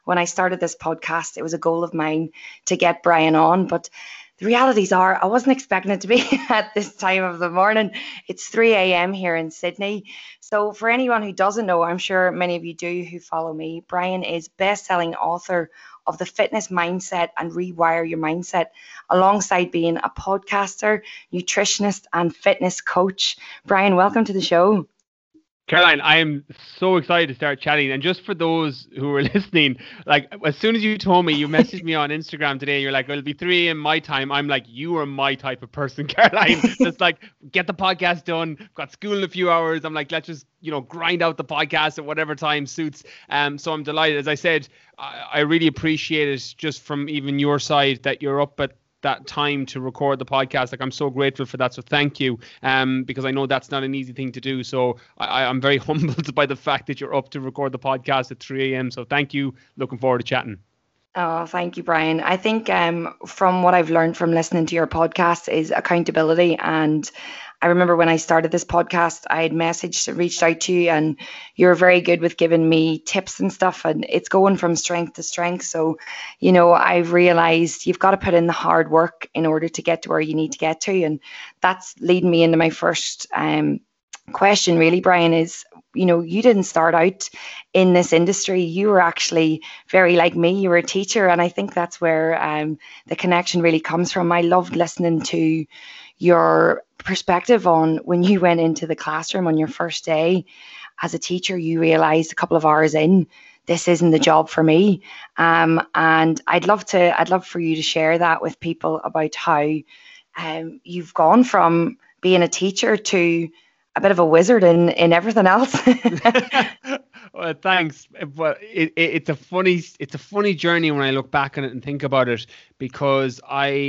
when I started this podcast, it was a goal of mine to get Brian on, but the realities are I wasn't expecting it to be at this time of the morning. It's 3 a.m. here in Sydney. So for anyone who doesn't know, I'm sure many of you do who follow me, Brian is best-selling author of The Fitness Mindset and Rewire Your Mindset, alongside being a podcaster, nutritionist, and fitness coach. Brian, welcome to the show. Caroline, I am so excited to start chatting. And just for those who are listening, like as soon as you told me, you messaged me on Instagram today, you're like, well, it'll be 3 a.m. my time. I'm like, you are my type of person, Caroline. Just like, get the podcast done. I've got school in a few hours. I'm like, let's just, grind out the podcast at whatever time suits. So I'm delighted. As I said, I really appreciate it just from even your side that you're up at that time to record the podcast. Like, I'm so grateful for that. So thank you. Because I know that's not an easy thing to do. So I'm very humbled by the fact that you're up to record the podcast at 3 a.m. So thank you. Looking forward to chatting. Oh, thank you, Brian. I think from what I've learned from listening to your podcast is accountability. And I remember when I started this podcast, I had reached out to you, and you're very good with giving me tips and stuff. And it's going from strength to strength. So, I've realized you've got to put in the hard work in order to get to where you need to get to. And that's leading me into my first question, really, Brian, is, you didn't start out in this industry. You were actually very like me. You were a teacher. And I think that's where the connection really comes from. I loved listening to your perspective on when you went into the classroom on your first day as a teacher. You realized a couple of hours in, this isn't the job for me. And I'd love for you to share that with people about how you've gone from being a teacher to a bit of a wizard in everything else. Well, thanks. But it's a funny journey when I look back on it and think about it, because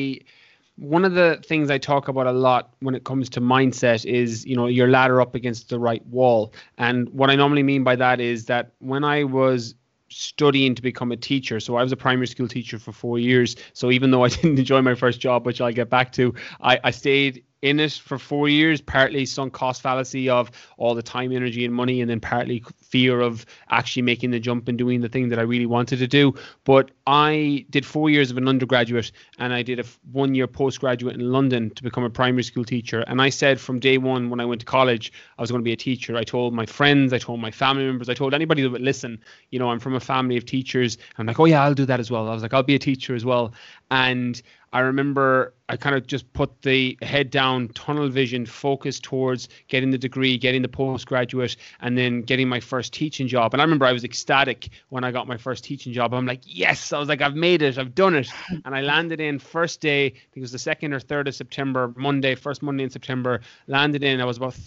one of the things I talk about a lot when it comes to mindset is, your ladder up against the right wall. And what I normally mean by that is that when I was studying to become a teacher, so I was a primary school teacher for 4 years. So even though I didn't enjoy my first job, which I'll get back to, I stayed in it for 4 years, partly sunk cost fallacy of all the time, energy and money, and then partly fear of actually making the jump and doing the thing that I really wanted to do. But I did 4 years of an undergraduate, and I did a 1 year postgraduate in London to become a primary school teacher. And I said from day one when I went to college, I was going to be a teacher. I told my friends, I told my family members, I told anybody that would listen, I'm from a family of teachers. I'm like, oh yeah, I'll do that as well. I was like, I'll be a teacher as well. And I remember I kind of just put the head down, tunnel vision, focus towards getting the degree, getting the postgraduate, and then getting my first teaching job. And I remember I was ecstatic when I got my first teaching job. I'm like, yes, I was like, I've made it, I've done it. And I landed in first day, I think it was the 2nd or 3rd of September, first Monday in September, landed in. I was about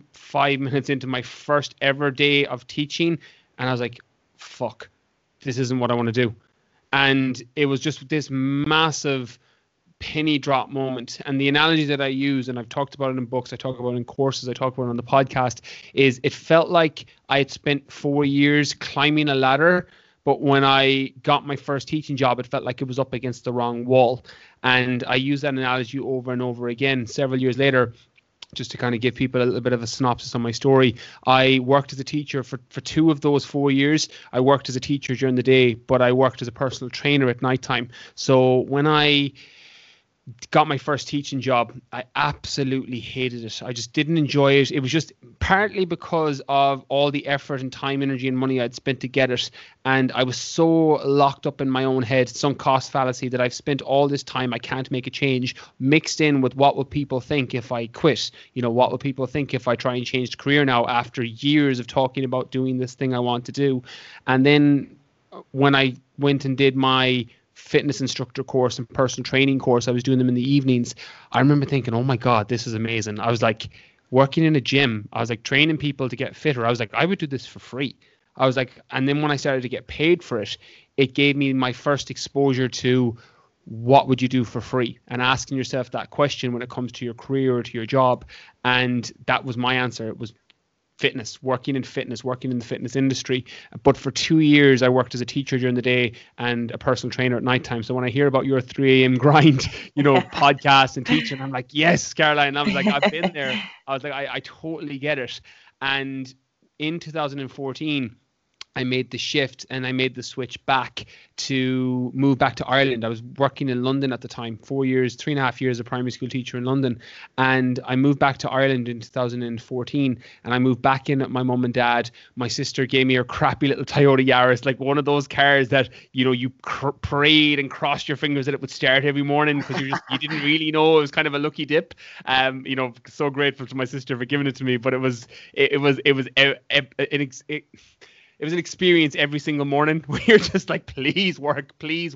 35 minutes into my first ever day of teaching. And I was like, fuck, this isn't what I want to do. And it was just this massive penny drop moment. And the analogy that I use, and I've talked about it in books, I talk about it in courses, I talk about it on the podcast, is it felt like I had spent 4 years climbing a ladder, but when I got my first teaching job, it felt like it was up against the wrong wall. And I use that analogy over and over again. Several years later, just to kind of give people a little bit of a synopsis on my story, I worked as a teacher for 2 of those 4 years. I worked as a teacher during the day, but I worked as a personal trainer at nighttime. So when I got my first teaching job, I absolutely hated it. I just didn't enjoy it. It was just partly because of all the effort and time, energy and money I'd spent to get it. And I was so locked up in my own head, some cost fallacy, that I've spent all this time, I can't make a change, mixed in with what will people think if I quit? What will people think if I try and change career now after years of talking about doing this thing I want to do? And then when I went and did my fitness instructor course and personal training course, I was doing them in the evenings. I remember thinking, oh my God, this is amazing. I was like working in a gym. I was like training people to get fitter. I was like, I would do this for free. I was like, and then when I started to get paid for it, it gave me my first exposure to what would you do for free, and asking yourself that question when it comes to your career or to your job. And that was my answer. It was fitness, working in the fitness industry. But for 2 years, I worked as a teacher during the day and a personal trainer at nighttime. So when I hear about your 3 a.m. grind, podcast and teaching, I'm like, yes, Caroline. I was like, I've been there. I was like, I totally get it. And in 2014, I made the shift and I made the switch back to move back to Ireland. I was working in London at the time, 4 years, 3.5 years, a primary school teacher in London. And I moved back to Ireland in 2014, and I moved back in at my mum and dad. My sister gave me her crappy little Toyota Yaris, like one of those cars that, you know, you prayed and crossed your fingers that it would start every morning because you didn't really know. It was kind of a lucky dip. You know, so grateful to my sister for giving it to me, but it was an experience every single morning where you're just like, please work.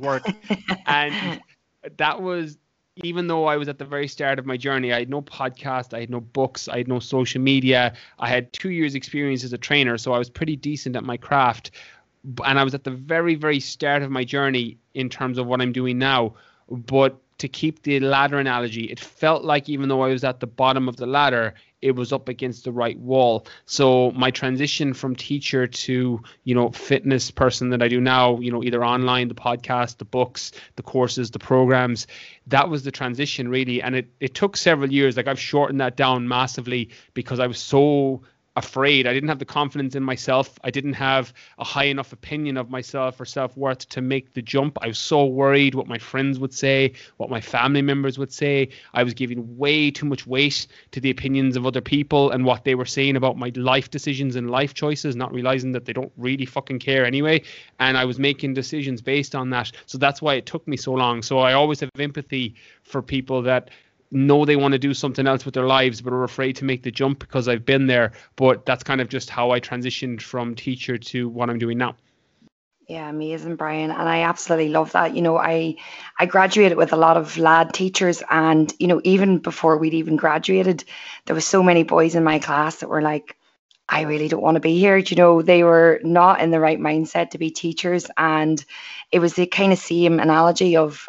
And that was, even though I was at the very start of my journey, I had no podcast, I had no books, I had no social media. I had 2 years experience as a trainer, so I was pretty decent at my craft. And I was at the very, very start of my journey in terms of what I'm doing now. But to keep the ladder analogy, it felt like even though I was at the bottom of the ladder, it was up against the right wall. So my transition from teacher to, you know, fitness person that I do now, you know, either online, the podcast, the books, the courses, the programs, that was the transition really. And it took several years. Like I've shortened that down massively because I was so afraid. I didn't have the confidence in myself. I didn't have a high enough opinion of myself or self-worth to make the jump. I was so worried what my friends would say, what my family members would say. I was giving way too much weight to the opinions of other people and what they were saying about my life decisions and life choices, not realizing that they don't really fucking care anyway. And I was making decisions based on that. So that's why it took me so long. So I always have empathy for people that know they want to do something else with their lives but are afraid to make the jump, because I've been there. But that's kind of just how I transitioned from teacher to what I'm doing now. Yeah, amazing, Brian. And I absolutely love that. You know, I graduated with a lot of lad teachers, and, you know, even before we'd even graduated, there was so many boys in my class that were like, I really don't want to be here. You know, they were not in the right mindset to be teachers. And it was the kind of same analogy of,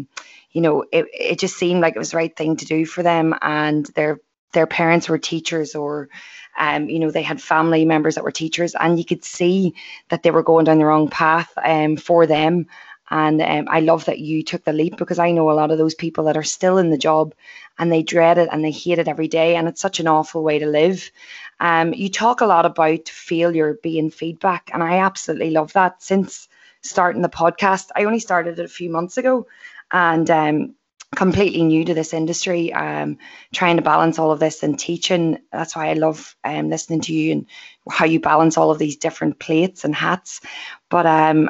you know, it just seemed like it was the right thing to do for them. And their parents were teachers, or, you know, they had family members that were teachers, and you could see that they were going down the wrong path for them. And I love that you took the leap, because I know a lot of those people that are still in the job and they dread it and they hate it every day. And it's such an awful way to live. You talk a lot about failure being feedback, and I absolutely love that. Since starting the podcast, I only started it a few months ago, and completely new to this industry, trying to balance all of this and teaching. That's why I love listening to you and how you balance all of these different plates and hats. But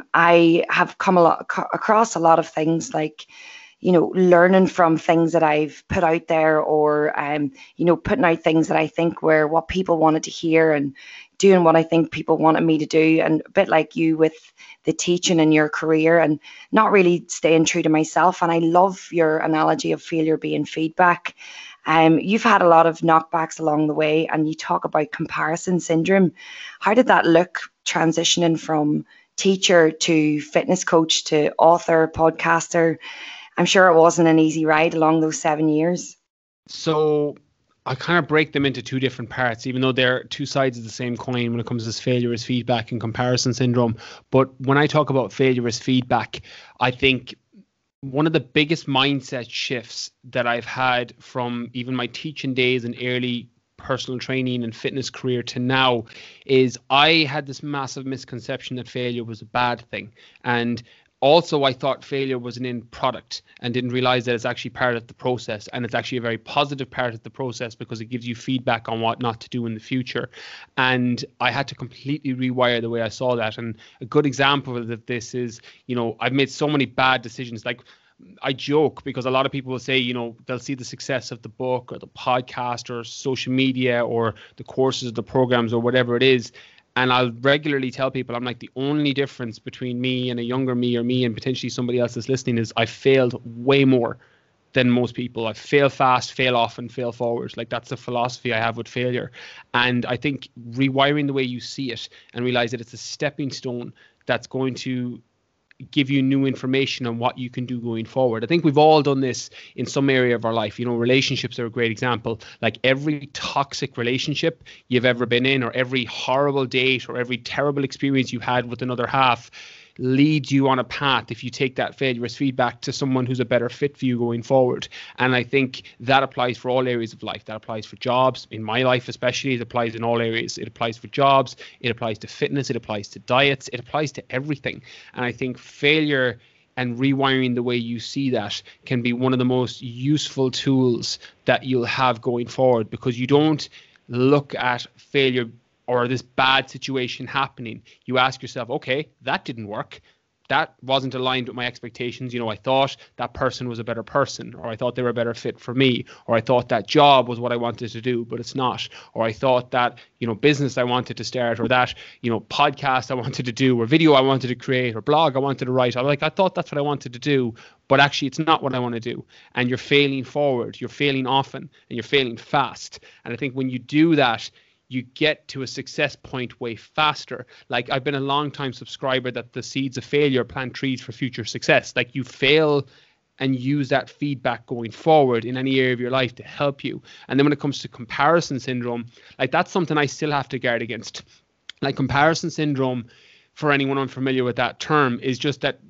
I have come across a lot of things, like, you know, learning from things that I've put out there, or, you know, putting out things that I think were what people wanted to hear, and doing what I think people wanted me to do. And a bit like you with the teaching in your career, and not really staying true to myself. And I love your analogy of failure being feedback. You've had a lot of knockbacks along the way, and you talk about comparison syndrome. How did that look, transitioning from teacher to fitness coach to author, podcaster? I'm sure it wasn't an easy ride along those 7 years. So I kind of break them into two different parts, even though they're two sides of the same coin when it comes to failure as feedback and comparison syndrome. But when I talk about failure as feedback, I think one of the biggest mindset shifts that I've had from even my teaching days and early personal training and fitness career to now is I had this massive misconception that failure was a bad thing. And also, I thought failure was an end product, and didn't realize that it's actually part of the process, and it's actually a very positive part of the process, because it gives you feedback on what not to do in the future. And I had to completely rewire the way I saw that. And a good example of this is, you know, I've made so many bad decisions. Like, I joke because a lot of people will say, you know, they'll see the success of the book or the podcast or social media or the courses, the programs, or whatever it is. And I'll regularly tell people, I'm like, the only difference between me and a younger me, or me and potentially somebody else that's listening, is I failed way more than most people. I fail fast, fail often, fail forward. Like, that's the philosophy I have with failure. And I think rewiring the way you see it and realize that it's a stepping stone that's going to give you new information on what you can do going forward. I think we've all done this in some area of our life. You know, relationships are a great example. Like, every toxic relationship you've ever been in, or every horrible date, or every terrible experience you had with another half, lead you on a path if you take that failure as feedback to someone who's a better fit for you going forward. And I think that applies for all areas of life. That applies for jobs, in my life especially. It applies in all areas. It applies for jobs, it applies to fitness, it applies to diets, it applies to everything. And I think failure and rewiring the way you see that can be one of the most useful tools that you'll have going forward, because you don't look at failure or this bad situation happening. You ask yourself, okay, that didn't work. That wasn't aligned with my expectations. I thought that person was a better person, or I thought they were a better fit for me, or I thought that job was what I wanted to do, but it's not. Or I thought that, business I wanted to start, or that, podcast I wanted to do, or video I wanted to create, or blog I wanted to write. I thought that's what I wanted to do, but actually it's not what I want to do. And you're failing forward, you're failing often, and you're failing fast. And I think when you do that, you get to a success point way faster. Like, I've been a long time subscriber that the seeds of failure plant trees for future success. Like, you fail and use that feedback going forward in any area of your life to help you. And then when it comes to comparison syndrome, like, that's something I still have to guard against. Like, comparison syndrome, for anyone unfamiliar with that term, is just that,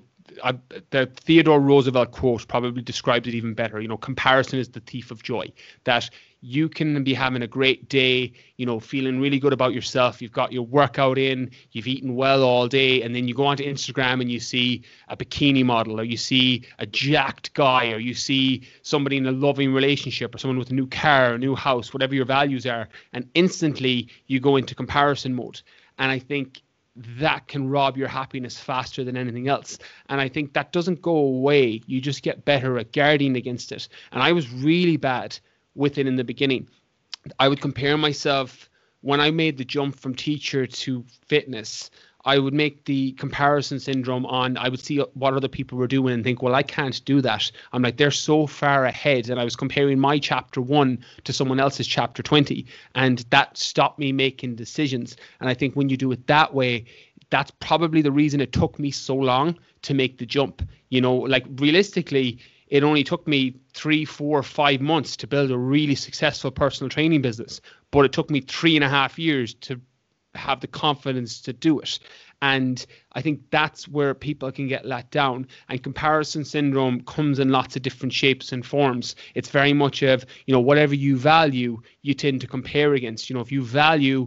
the Theodore Roosevelt quote probably describes it even better. Comparison is the thief of joy. That you can be having a great day, feeling really good about yourself. You've got your workout in, you've eaten well all day, and then you go onto Instagram and you see a bikini model, or you see a jacked guy, or you see somebody in a loving relationship, or someone with a new car, a new house, whatever your values are, and instantly you go into comparison mode. And I think that can rob your happiness faster than anything else. And I think that doesn't go away. You just get better at guarding against it. And I was really bad with it in the beginning. I would compare myself when I made the jump from teacher to fitness. I would make the comparison syndrome on, I would see what other people were doing and think, well, I can't do that. I'm like, they're so far ahead. And I was comparing my chapter 1 to someone else's chapter 20. And that stopped me making decisions. And I think when you do it that way, that's probably the reason it took me so long to make the jump. Like, realistically, it only took me 3, 4, 5 months to build a really successful personal training business. But it took me 3.5 years to have the confidence to do it. And I think that's where people can get let down. And comparison syndrome comes in lots of different shapes and forms. It's very much of, whatever you value, you tend to compare against. If you value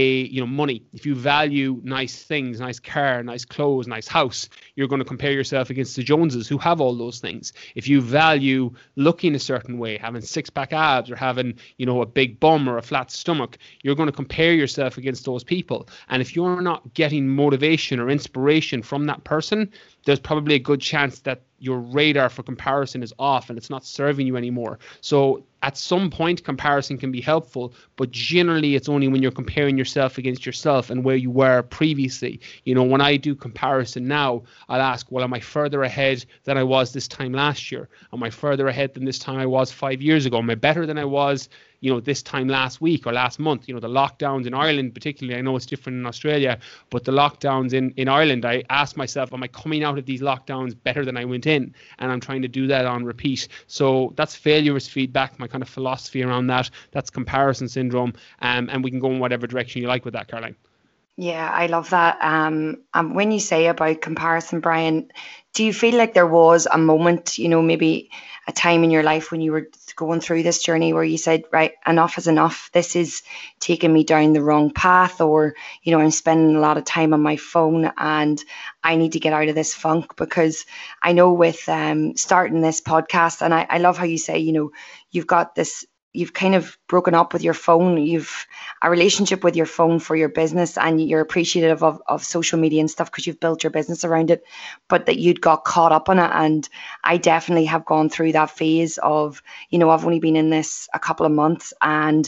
money, if you value nice things, nice car, nice clothes, nice house, you're going to compare yourself against the Joneses who have all those things. If you value looking a certain way, having six-pack abs, or having, a big bum or a flat stomach, you're going to compare yourself against those people. And if you're not getting motivation or inspiration from that person, there's probably a good chance that your radar for comparison is off and it's not serving you anymore. So at some point, comparison can be helpful, but generally it's only when you're comparing yourself against yourself and where you were previously. When I do comparison now, I'll ask, well, am I further ahead than I was this time last year? Am I further ahead than this time I was 5 years ago? Am I better than I was, this time last week or last month? The lockdowns in Ireland, particularly, I know it's different in Australia, but the lockdowns in Ireland, I ask myself, am I coming out of these lockdowns better than I went in? And I'm trying to do that on repeat. So that's failure as feedback, my kind of philosophy around that. That's comparison syndrome. And we can go in whatever direction you like with that, Caroline. Yeah, I love that. When you say about comparison, Brian, do you feel like there was a moment, maybe a time in your life when you were going through this journey where you said, right, enough is enough. This is taking me down the wrong path, or, I'm spending a lot of time on my phone and I need to get out of this funk? Because I know with starting this podcast, and I love how you say, you've got this, you've kind of broken up with your phone. You've a relationship with your phone for your business, and you're appreciative of social media and stuff because you've built your business around it, but that you'd got caught up on it. And I definitely have gone through that phase of, I've only been in this a couple of months, and,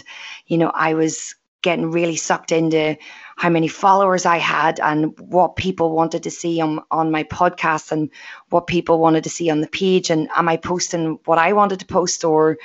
I was getting really sucked into how many followers I had and what people wanted to see on my podcast and what people wanted to see on the page. And am I posting what I wanted to post, or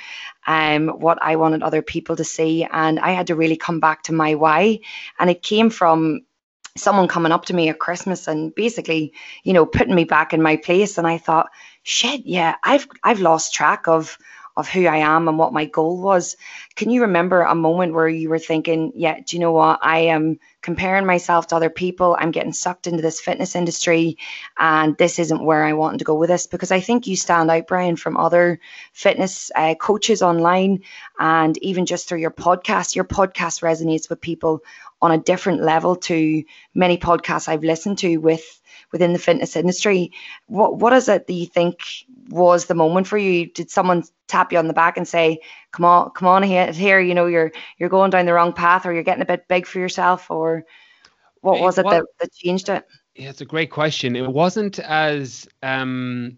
what I wanted other people to see? And I had to really come back to my why. And it came from someone coming up to me at Christmas and basically, putting me back in my place. And I thought, shit, yeah, I've lost track of who I am and what my goal was. Can you remember a moment where you were thinking, yeah, do you know what? I am comparing myself to other people. I'm getting sucked into this fitness industry and this isn't where I want to go with this. Because I think you stand out, Brian, from other fitness coaches online and even just through your podcast. Your podcast resonates with people on a different level to many podcasts I've listened to within the fitness industry. What is it that you think was the moment for you? Did someone tap you on the back and say, come on here, you know, you're going down the wrong path, or you're getting a bit big for yourself, or what was it that changed it? Yeah, it's a great question. It wasn't as in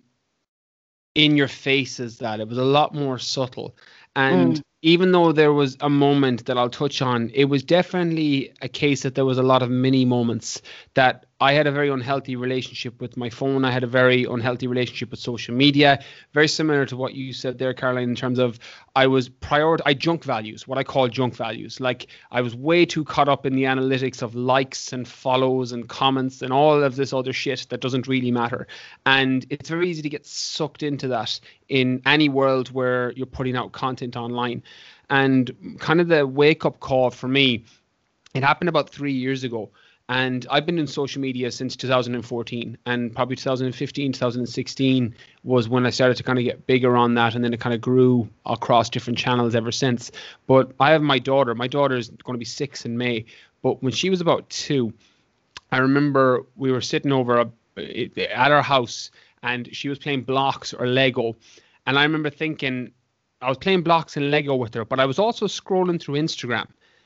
your face as that. It was a lot more subtle. And even though there was a moment that I'll touch on, it was definitely a case that there was a lot of mini moments that I had a very unhealthy relationship with my phone. I had a very unhealthy relationship with social media, very similar to what you said there, Caroline, in terms of I junk values, what I call junk values. Like I was way too caught up in the analytics of likes and follows and comments and all of this other shit that doesn't really matter. And it's very easy to get sucked into that in any world where you're putting out content online. And kind of the wake up call for me, it happened about 3 years ago. And I've been in social media since 2014, and probably 2015, 2016 was when I started to kind of get bigger on that. And then it kind of grew across different channels ever since. But I have my daughter. My daughter is going to be 6 in May. But when she was about 2, I remember we were sitting over at our house and she was playing blocks or Lego. And I remember thinking, I was playing blocks and Lego with her, but I was also scrolling through Instagram.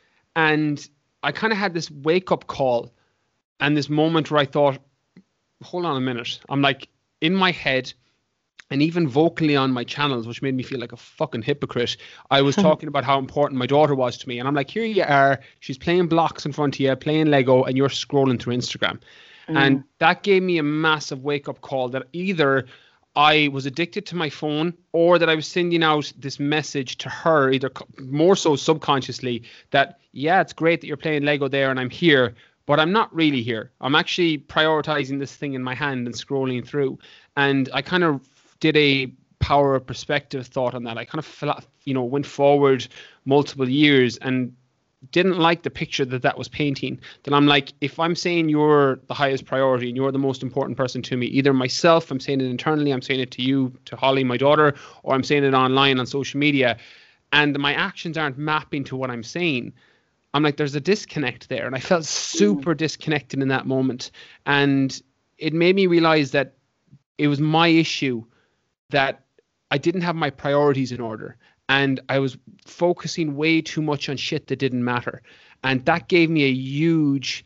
And I kind of had this wake up call and this moment where I thought, hold on a minute. I'm like in my head and even vocally on my channels, which made me feel like a fucking hypocrite. I was talking about how important my daughter was to me. And I'm like, here you are. She's playing blocks in front of you, playing Lego, and you're scrolling through Instagram. And that gave me a massive wake up call that either I was addicted to my phone or that I was sending out this message to her, either more so subconsciously, that, yeah, it's great that you're playing Lego there and I'm here, but I'm not really here. I'm actually prioritizing this thing in my hand and scrolling through. And I kind of did a power of perspective thought on that. I kind of, went forward multiple years and didn't like the picture that was painting. Then I'm like, if I'm saying you're the highest priority and you're the most important person to me, either myself, I'm saying it internally, I'm saying it to you, to Holly, my daughter, or I'm saying it online on social media, and my actions aren't mapping to what I'm saying, I'm like, there's a disconnect there. And I felt super disconnected in that moment. And it made me realize that it was my issue that I didn't have my priorities in order. And I was focusing way too much on shit that didn't matter. And that gave me a huge,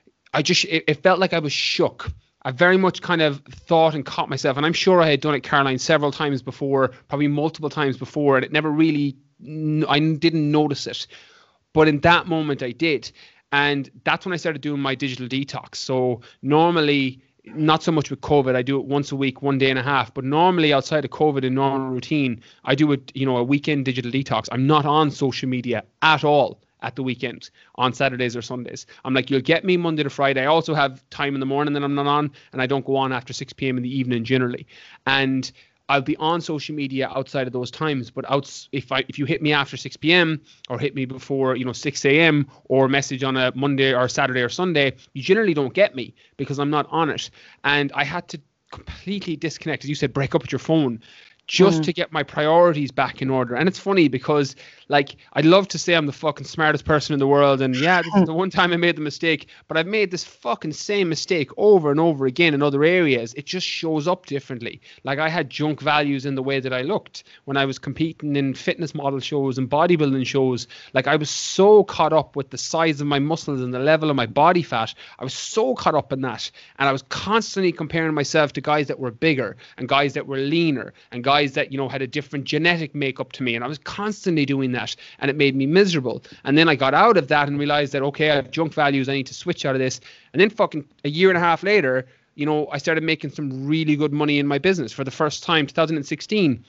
it felt like I was shook. I very much kind of thought and caught myself. And I'm sure I had done it, Caroline, several times before, probably multiple times before. And it never really, I didn't notice it. But in that moment I did. And that's when I started doing my digital detox. So normally, not so much with COVID, I do it once a week, 1 day and a half. But normally outside of COVID in normal routine, I do it, a weekend digital detox. I'm not on social media at all at the weekend on Saturdays or Sundays. I'm like, you'll get me Monday to Friday. I also have time in the morning that I'm not on, and I don't go on after 6 p.m. in the evening generally. And I'll be on social media outside of those times, but if you hit me after 6 p.m. or hit me before 6 a.m. or message on a Monday or Saturday or Sunday, you generally don't get me because I'm not on it. And I had to completely disconnect, as you said, break up with your phone just to get my priorities back in order. And it's funny because, like, I'd love to say I'm the fucking smartest person in the world. And yeah, this is the one time I made the mistake, but I've made this fucking same mistake over and over again in other areas. It just shows up differently. Like, I had junk values in the way that I looked when I was competing in fitness model shows and bodybuilding shows. Like, I was so caught up with the size of my muscles and the level of my body fat. I was so caught up in that. And I was constantly comparing myself to guys that were bigger and guys that were leaner and guys that, had a different genetic makeup to me. And I was constantly doing that, and it made me miserable. And then I got out of that and realized that, okay, I have junk values. I need to switch out of this. And then fucking a year and a half later, I started making some really good money in my business for the first time, 2016.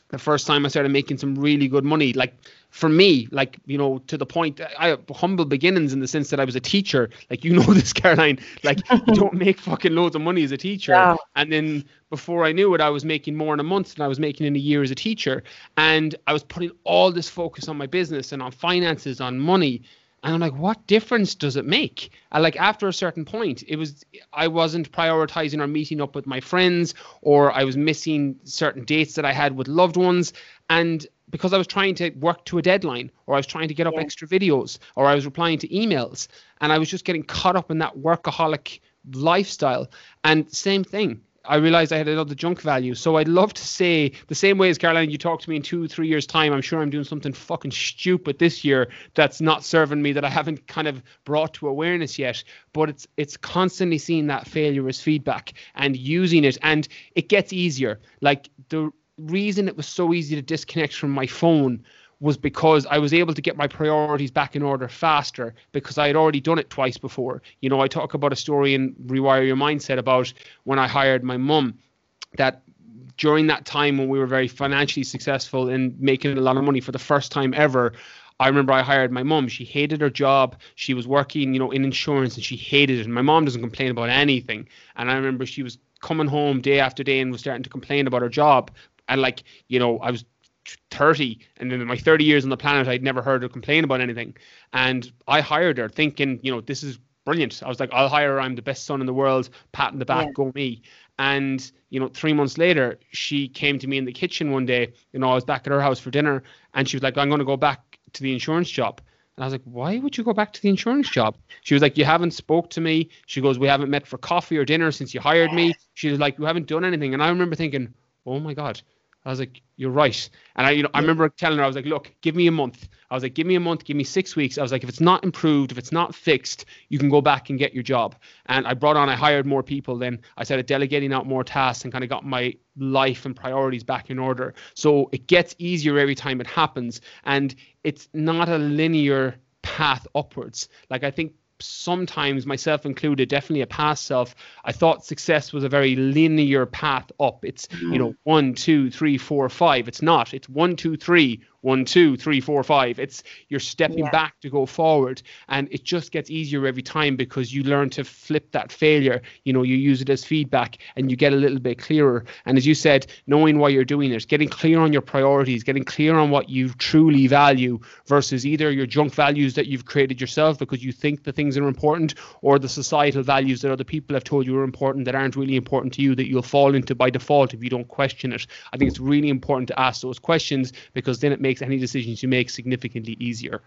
the first time I started making some really good money, like for me, like, you know, to the point, I have humble beginnings in the sense that I was a teacher. Like, you know, this, Caroline, like you don't make fucking loads of money as a teacher. Yeah. And then before I knew it, I was making more in a month than I was making in a year as a teacher. And I was putting all this focus on my business and on finances, on money. And I'm like, what difference does it make? And like after a certain point, I wasn't prioritizing or meeting up with my friends, or I was missing certain dates that I had with loved ones. And because I was trying to work to a deadline, or I was trying to get up extra videos, or I was replying to emails, and I was just getting caught up in that workaholic lifestyle. And same thing, I realized I had another junk value. So I'd love to say, the same way as Caroline, you talk to me in 2-3 years time, I'm sure I'm doing something fucking stupid this year that's not serving me, that I haven't kind of brought to awareness yet. But it's constantly seeing that failure as feedback and using it, and it gets easier. Like the reason it was so easy to disconnect from my phone was because I was able to get my priorities back in order faster, because I had already done it twice before. You know, I talk about a story in Rewire Your Mindset about when I hired my mum, that during that time when we were very financially successful and making a lot of money for the first time ever, I remember I hired my mum. She hated her job. She was working, you know, in insurance, and she hated it. And my mom doesn't complain about anything. And I remember she was coming home day after day and was starting to complain about her job. And like, you know, I was 30, and in my 30 years on the planet, I'd never heard her complain about anything. And I hired her thinking, you know, this is brilliant. I was like, I'll hire her. I'm the best son in the world. Pat in the back, go me. And, you know, 3 months later, she came to me in the kitchen one day. You know, I was back at her house for dinner, and she was like, I'm going to go back to the insurance job. And I was like, why would you go back to the insurance job? She was like, you haven't spoke to me. She goes, we haven't met for coffee or dinner since you hired me. She was like, you haven't done anything. And I remember thinking, oh my God. I was like, you're right. And I remember telling her, I was like, look, give me a month. I was like, give me a month, give me 6 weeks. I was like, if it's not improved, if it's not fixed, you can go back and get your job. And I hired more people. Then I started delegating out more tasks and kind of got my life and priorities back in order. So it gets easier every time it happens. And it's not a linear path upwards. Like, I think sometimes, myself included, definitely a past self, I thought success was a very linear path up. It's, you know, 1, 2, 3, 4, 5. It's not. It's 1, 2, 3, 1, 2, 3, 4, 5. It's you're stepping back to go forward, and it just gets easier every time because you learn to flip that failure. You know, you use it as feedback, and you get a little bit clearer. And as you said, knowing why you're doing it, getting clear on your priorities, getting clear on what you truly value versus either your junk values that you've created yourself because you think the things are important, or the societal values that other people have told you are important that aren't really important to you, that you'll fall into by default if you don't question it. I think it's really important to ask those questions, because then it makes any decisions you make significantly easier.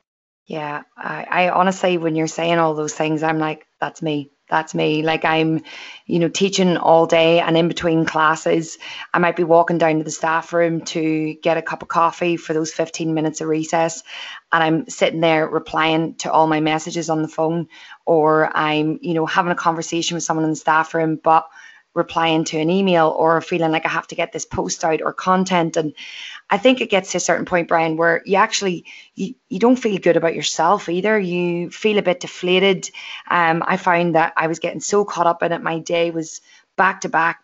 Yeah, I honestly, when you're saying all those things, I'm like, that's me. That's me. Like, I'm, you know, teaching all day, and in between classes, I might be walking down to the staff room to get a cup of coffee for those 15 minutes of recess. And I'm sitting there replying to all my messages on the phone, or I'm, you know, having a conversation with someone in the staff room, but replying to an email, or feeling like I have to get this post out or content. And I think it gets to a certain point, Brian, where you actually, you don't feel good about yourself either. You feel a bit deflated. I found that I was getting so caught up in it. My day was back to back,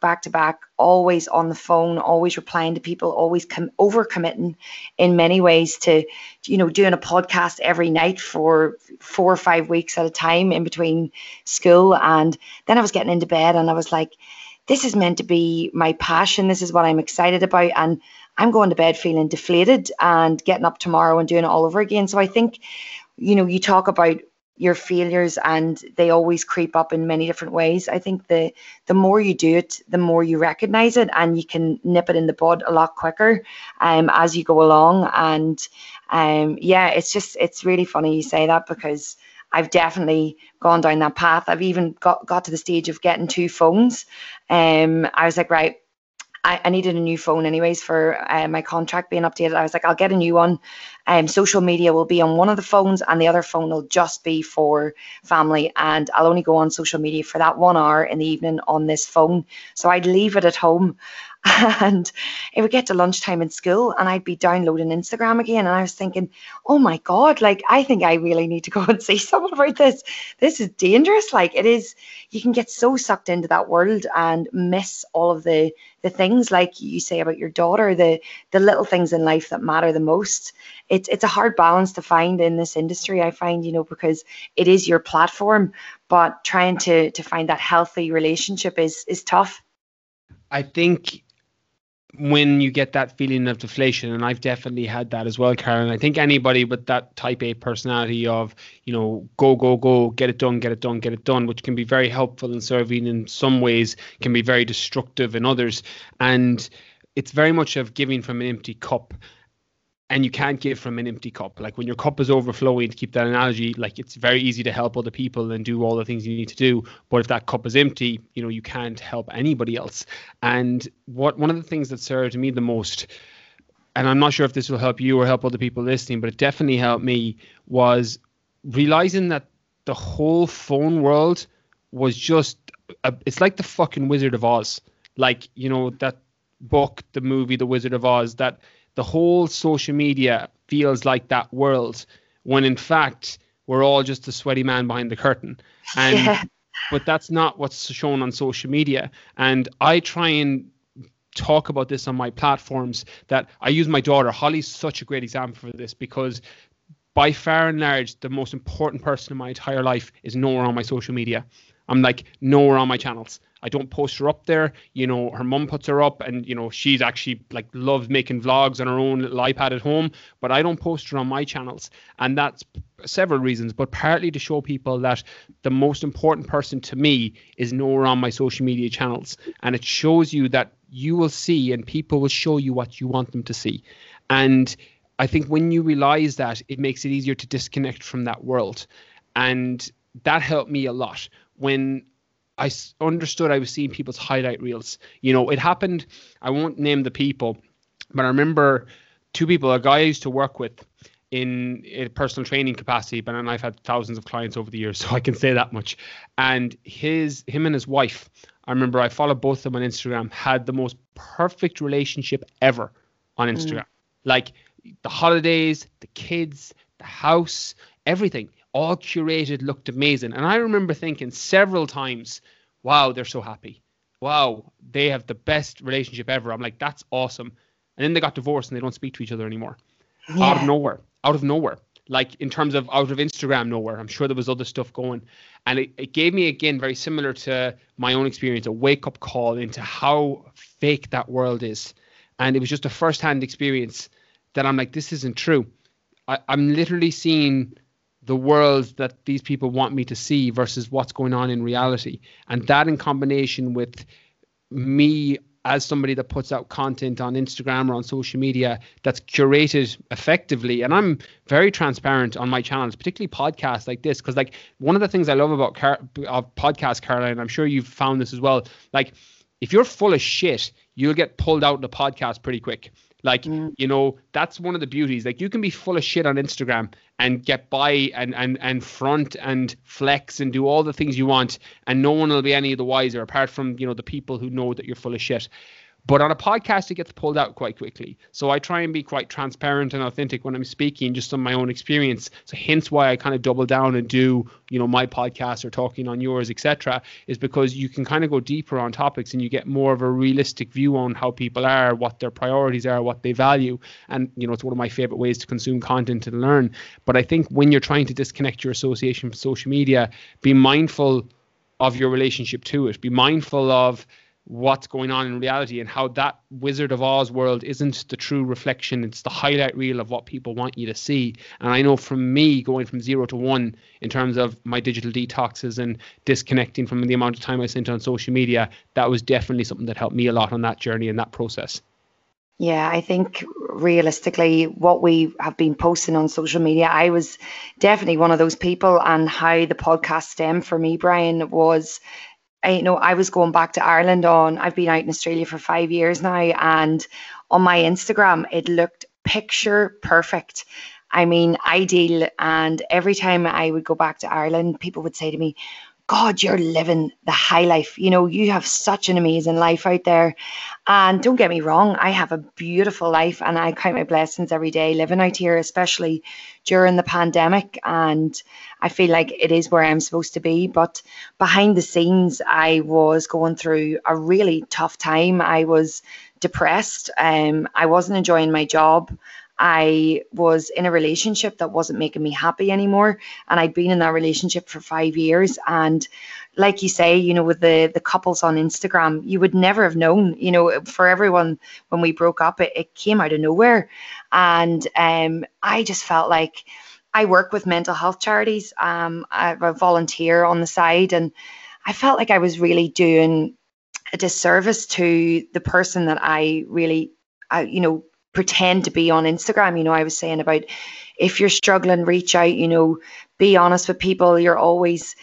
always on the phone, always replying to people, always overcommitting in many ways to, you know, doing a podcast every night for 4 or 5 weeks at a time in between school. And then I was getting into bed and I was like, this is meant to be my passion. This is what I'm excited about. And I'm going to bed feeling deflated and getting up tomorrow and doing it all over again. So I think, you know, you talk about your failures and they always creep up in many different ways. I think the more you do it, the more you recognize it, and you can nip it in the bud a lot quicker as you go along. And yeah, it's really funny you say that, because I've definitely gone down that path. I've even got to the stage of getting 2 phones. I was like, right, I needed a new phone anyways for my contract being updated. I was like, I'll get a new one. Social media will be on one of the phones and the other phone will just be for family. And I'll only go on social media for that 1 hour in the evening on this phone. So I'd leave it at home. And it would get to lunchtime in school and I'd be downloading Instagram again. And I was thinking, oh my God, like, I think I really need to go and see someone about this. This is dangerous. Like, it is, you can get so sucked into that world and miss all of the things, like you say about your daughter, the little things in life that matter the most. It's a hard balance to find in this industry, I find, because it is your platform, but trying to find that healthy relationship is tough. I think when you get that feeling of deflation, and I've definitely had that as well, Karen, I think anybody with that type A personality of, go, get it done, which can be very helpful and serving in some ways, can be very destructive in others. And it's very much of giving from an empty cup. And you can't give from an empty cup. Like, when your cup is overflowing, to keep that analogy, like, it's very easy to help other people and do all the things you need to do. But if that cup is empty, you can't help anybody else. And one of the things that served me the most, and I'm not sure if this will help you or help other people listening, but it definitely helped me, was realizing that the whole phone world was just, it's like the fucking Wizard of Oz. Like, that book, the movie, The Wizard of Oz, that the whole social media feels like that world, when in fact we're all just a sweaty man behind the curtain. And but that's not what's shown on social media. And I try and talk about this on my platforms, that I use my daughter. Holly's such a great example for this, because by far and large, the most important person in my entire life is nowhere on my social media. I'm like nowhere on my channels. I don't post her up there. Her mum puts her up, and she's actually like loves making vlogs on her own little iPad at home, but I don't post her on my channels. And that's several reasons, but partly to show people that the most important person to me is nowhere on my social media channels. And it shows you that you will see, and people will show you what you want them to see. And I think when you realize that, it makes it easier to disconnect from that world. And that helped me a lot. When I understood I was seeing people's highlight reels. It happened, I won't name the people, but I remember two people, a guy I used to work with in a personal training capacity, but I've had thousands of clients over the years, so I can say that much. And him and his wife, I remember I followed both of them on Instagram, had the most perfect relationship ever on Instagram. Like, the holidays, the kids, the house, everything. All curated, looked amazing. And I remember thinking several times, wow, they're so happy. Wow, they have the best relationship ever. I'm like, that's awesome. And then they got divorced and they don't speak to each other anymore. Yeah. Out of nowhere. Like, in terms of out of Instagram, nowhere. I'm sure there was other stuff going. And it gave me, again, very similar to my own experience, a wake-up call into how fake that world is. And it was just a first-hand experience that I'm like, this isn't true. I'm literally seeing the world that these people want me to see versus what's going on in reality. And that, in combination with me as somebody that puts out content on Instagram or on social media that's curated effectively, and I'm very transparent on my channels, particularly podcasts like this, because like one of the things I love about podcasts, Caroline, I'm sure you've found this as well, like if you're full of shit, you'll get pulled out of the podcast pretty quick. Like, that's one of the beauties. Like, you can be full of shit on Instagram and get by and front and flex and do all the things you want, and no one will be any the wiser apart from, the people who know that you're full of shit. But on a podcast, it gets pulled out quite quickly. So I try and be quite transparent and authentic when I'm speaking, just on my own experience. So hence why I kind of double down and do, my podcast or talking on yours, etc., is because you can kind of go deeper on topics and you get more of a realistic view on how people are, what their priorities are, what they value. And, it's one of my favorite ways to consume content and learn. But I think when you're trying to disconnect your association from social media, be mindful of your relationship to it. Be mindful of what's going on in reality and how that Wizard of Oz world isn't the true reflection. It's the highlight reel of what people want you to see. And I know from me going from 0 to 1 in terms of my digital detoxes and disconnecting from the amount of time I spent on social media, that was definitely something that helped me a lot on that journey and that process. Yeah, I think realistically what we have been posting on social media, I was definitely one of those people. And how the podcast stemmed for me, Brian, was I was going back to Ireland I've been out in Australia for 5 years now, and on my Instagram, it looked picture perfect. I mean, ideal. And every time I would go back to Ireland, people would say to me, God, you're living the high life. You know, you have such an amazing life out there. And don't get me wrong, I have a beautiful life and I count my blessings every day living out here, especially during the pandemic. And I feel like it is where I'm supposed to be. But behind the scenes, I was going through a really tough time. I was depressed. I wasn't enjoying my job. I was in a relationship that wasn't making me happy anymore. And I'd been in that relationship for 5 years. And like you say, you know, with the couples on Instagram, you would never have known, you know, for everyone when we broke up, it came out of nowhere. And I just felt like I work with mental health charities. I volunteer on the side, and I felt like I was really doing a disservice to the person that I really, you know, pretend to be on Instagram. You know, I was saying about if you're struggling, reach out, you know, be honest with people. You're always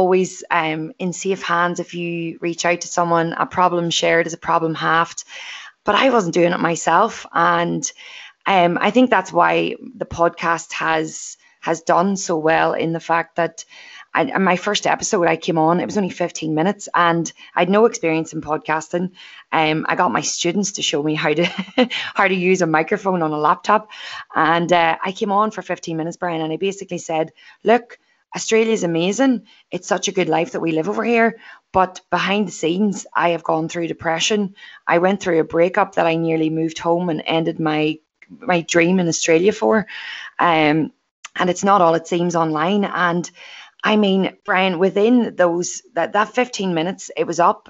in safe hands if you reach out to someone. A problem shared is a problem halved. But I wasn't doing it myself. And I think that's why the podcast has done so well, in the fact that my first episode I came on, it was only 15 minutes and I had no experience in podcasting. I got my students to show me how to how to use a microphone on a laptop. And I came on for 15 minutes, Brian, and I basically said, look, Australia's amazing. It's such a good life that we live over here. But behind the scenes, I have gone through depression. I went through a breakup that I nearly moved home and ended my dream in Australia for. And it's not all it seems online. And I mean, Brian, within that 15 minutes, it was up.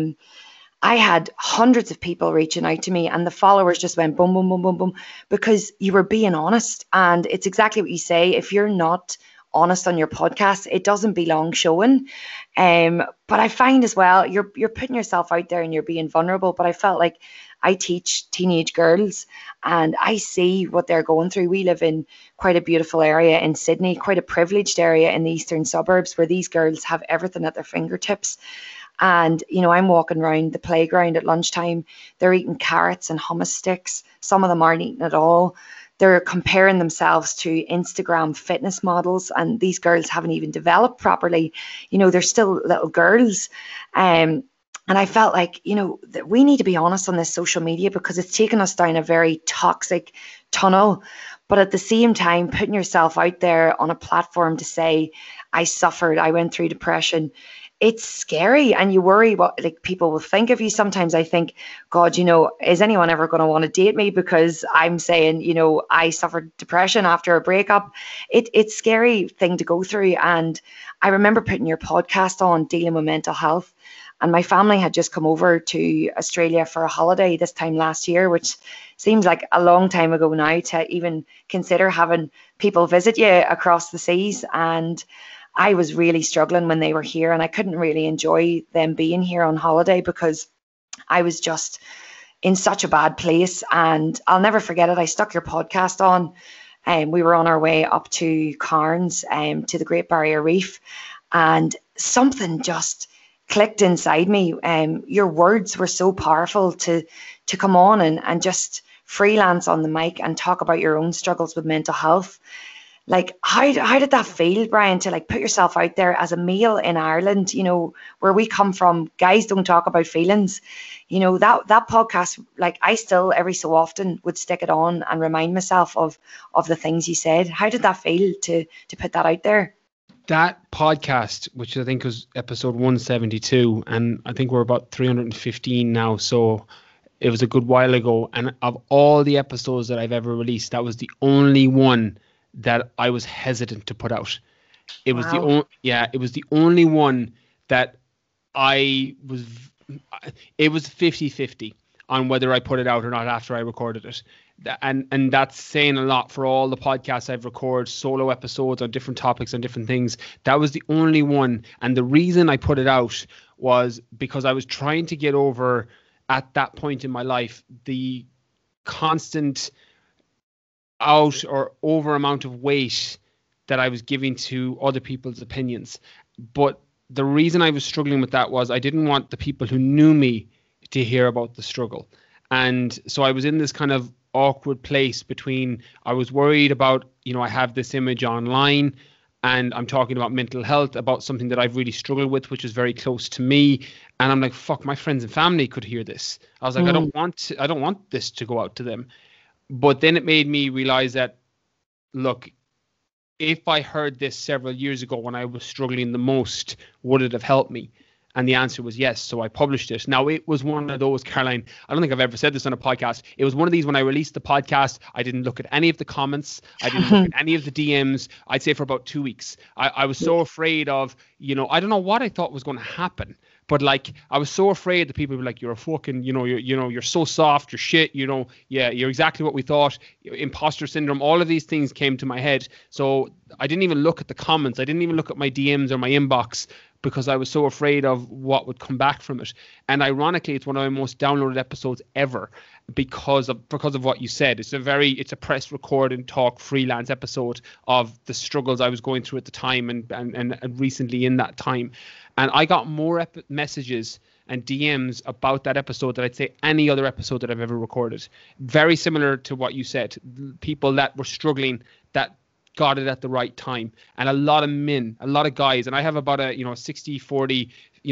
I had hundreds of people reaching out to me, and the followers just went boom, boom, boom, boom, boom, because you were being honest. And it's exactly what you say. If you're not honest on your podcast, it doesn't belong showing. But I find as well, you're putting yourself out there and you're being vulnerable. But I felt like I teach teenage girls and I see what they're going through. We live in quite a beautiful area in Sydney, quite a privileged area in the eastern suburbs, where these girls have everything at their fingertips. And, you know, I'm walking around the playground at lunchtime. They're eating carrots and hummus sticks. Some of them aren't eating at all. They're comparing themselves to Instagram fitness models, and these girls haven't even developed properly. You know, they're still little girls. And I felt like, you know, that we need to be honest on this social media, because it's taken us down a very toxic tunnel. But at the same time, putting yourself out there on a platform to say, I suffered, I went through depression, it's scary, and you worry what like people will think of you. Sometimes I think, God, you know, is anyone ever going to want to date me because I'm saying, you know, I suffered depression after a breakup. It's a scary thing to go through. And I remember putting your podcast on, dealing with mental health, and my family had just come over to Australia for a holiday this time last year, which seems like a long time ago now to even consider having people visit you across the seas. And I was really struggling when they were here, and I couldn't really enjoy them being here on holiday because I was just in such a bad place. And I'll never forget it. I stuck your podcast on, and we were on our way up to Cairns, to the Great Barrier Reef, and something just clicked inside me. Your words were so powerful to come on and just freelance on the mic and talk about your own struggles with mental health. Like, how did that feel, Brian, to like put yourself out there as a male in Ireland, you know, where we come from, guys don't talk about feelings. You know, that podcast, like I still every so often would stick it on and remind myself of the things you said. How did that feel to put that out there? That podcast, which I think was episode 172, and I think we're about 315 now, so it was a good while ago. And of all the episodes that I've ever released, that was the only one that I was hesitant to put out. It was it was the only one that it was 50-50 on whether I put it out or not after I recorded it. And that's saying a lot for all the podcasts I've recorded, solo episodes on different topics and different things. That was the only one. And the reason I put it out was because I was trying to get over, at that point in my life, the constant out or over amount of weight that I was giving to other people's opinions. But the reason I was struggling with that was I didn't want the people who knew me to hear about the struggle. And so I was in this kind of awkward place between, I was worried about, you know, I have this image online and I'm talking about mental health, about something that I've really struggled with, which is very close to me. And I'm like, fuck, my friends and family could hear this. I was like, I don't want this to go out to them. But then it made me realize that, look, if I heard this several years ago when I was struggling the most, would it have helped me? And the answer was yes. So I published it. Now, it was one of those, Caroline, I don't think I've ever said this on a podcast. It was one of these when I released the podcast, I didn't look at any of the comments. I didn't look at any of the DMs. I'd say for about 2 weeks. I was so afraid of, I don't know what I thought was going to happen. But like, I was so afraid that people were like, you're a fucking, you're so soft, you're shit, yeah, you're exactly what we thought. Imposter syndrome, all of these things came to my head. So I didn't even look at the comments. I didn't even look at my DMs or my inbox, because I was so afraid of what would come back from it. And ironically, it's one of my most downloaded episodes ever because of what you said. It's a press, record and talk freelance episode of the struggles I was going through at the time and recently in that time. And I got more messages and DMs about that episode than I'd say any other episode that I've ever recorded. Very similar to what you said. People that were struggling, that got it at the right time. And a lot of men, a lot of guys, and I have about a 60-40,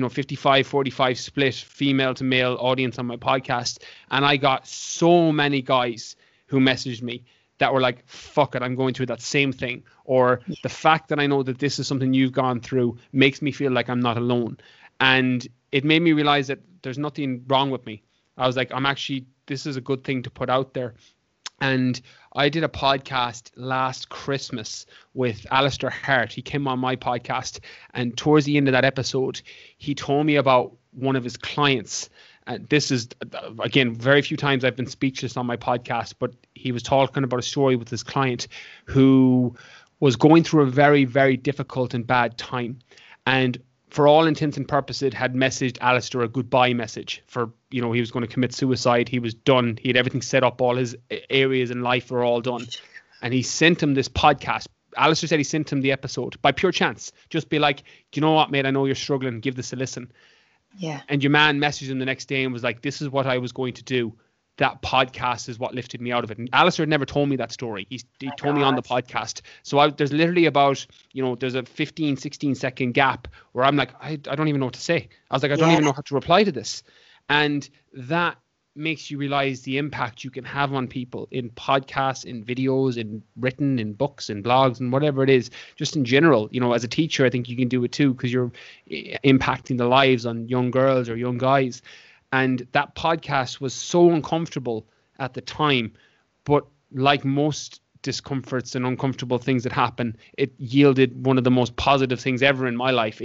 55-45 split female to male audience on my podcast. And I got so many guys who messaged me that were like, fuck it, I'm going through that same thing. Or the fact that I know that this is something you've gone through makes me feel like I'm not alone. And it made me realize that there's nothing wrong with me. I was like, this is a good thing to put out there. And I did a podcast last Christmas with Alistair Hart. He came on my podcast, and towards the end of that episode, he told me about one of his clients. And this is, again, very few times I've been speechless on my podcast, but he was talking about a story with his client who was going through a very, very difficult and bad time. And for all intents and purposes, had messaged Alistair a goodbye message for, he was going to commit suicide. He was done. He had everything set up. All his areas in life were all done. And he sent him this podcast. Alistair said he sent him the episode by pure chance. Just be like, you know what, mate? I know you're struggling. Give this a listen. Yeah. And your man messaged him the next day and was like, this is what I was going to do. That podcast is what lifted me out of it. And Alistair never told me that story. He told me on the podcast. So there's literally about, there's a 15, 16 second gap where I'm like, I don't even know what to say. I was like, I don't even know how to reply to this. And that makes you realize the impact you can have on people in podcasts, in videos, in written, in books, in blogs, and whatever it is, just in general. As a teacher, I think you can do it too, because you're impacting the lives on young girls or young guys. And that podcast was so uncomfortable at the time, but like most discomforts and uncomfortable things that happen, it yielded one of the most positive things ever in my life.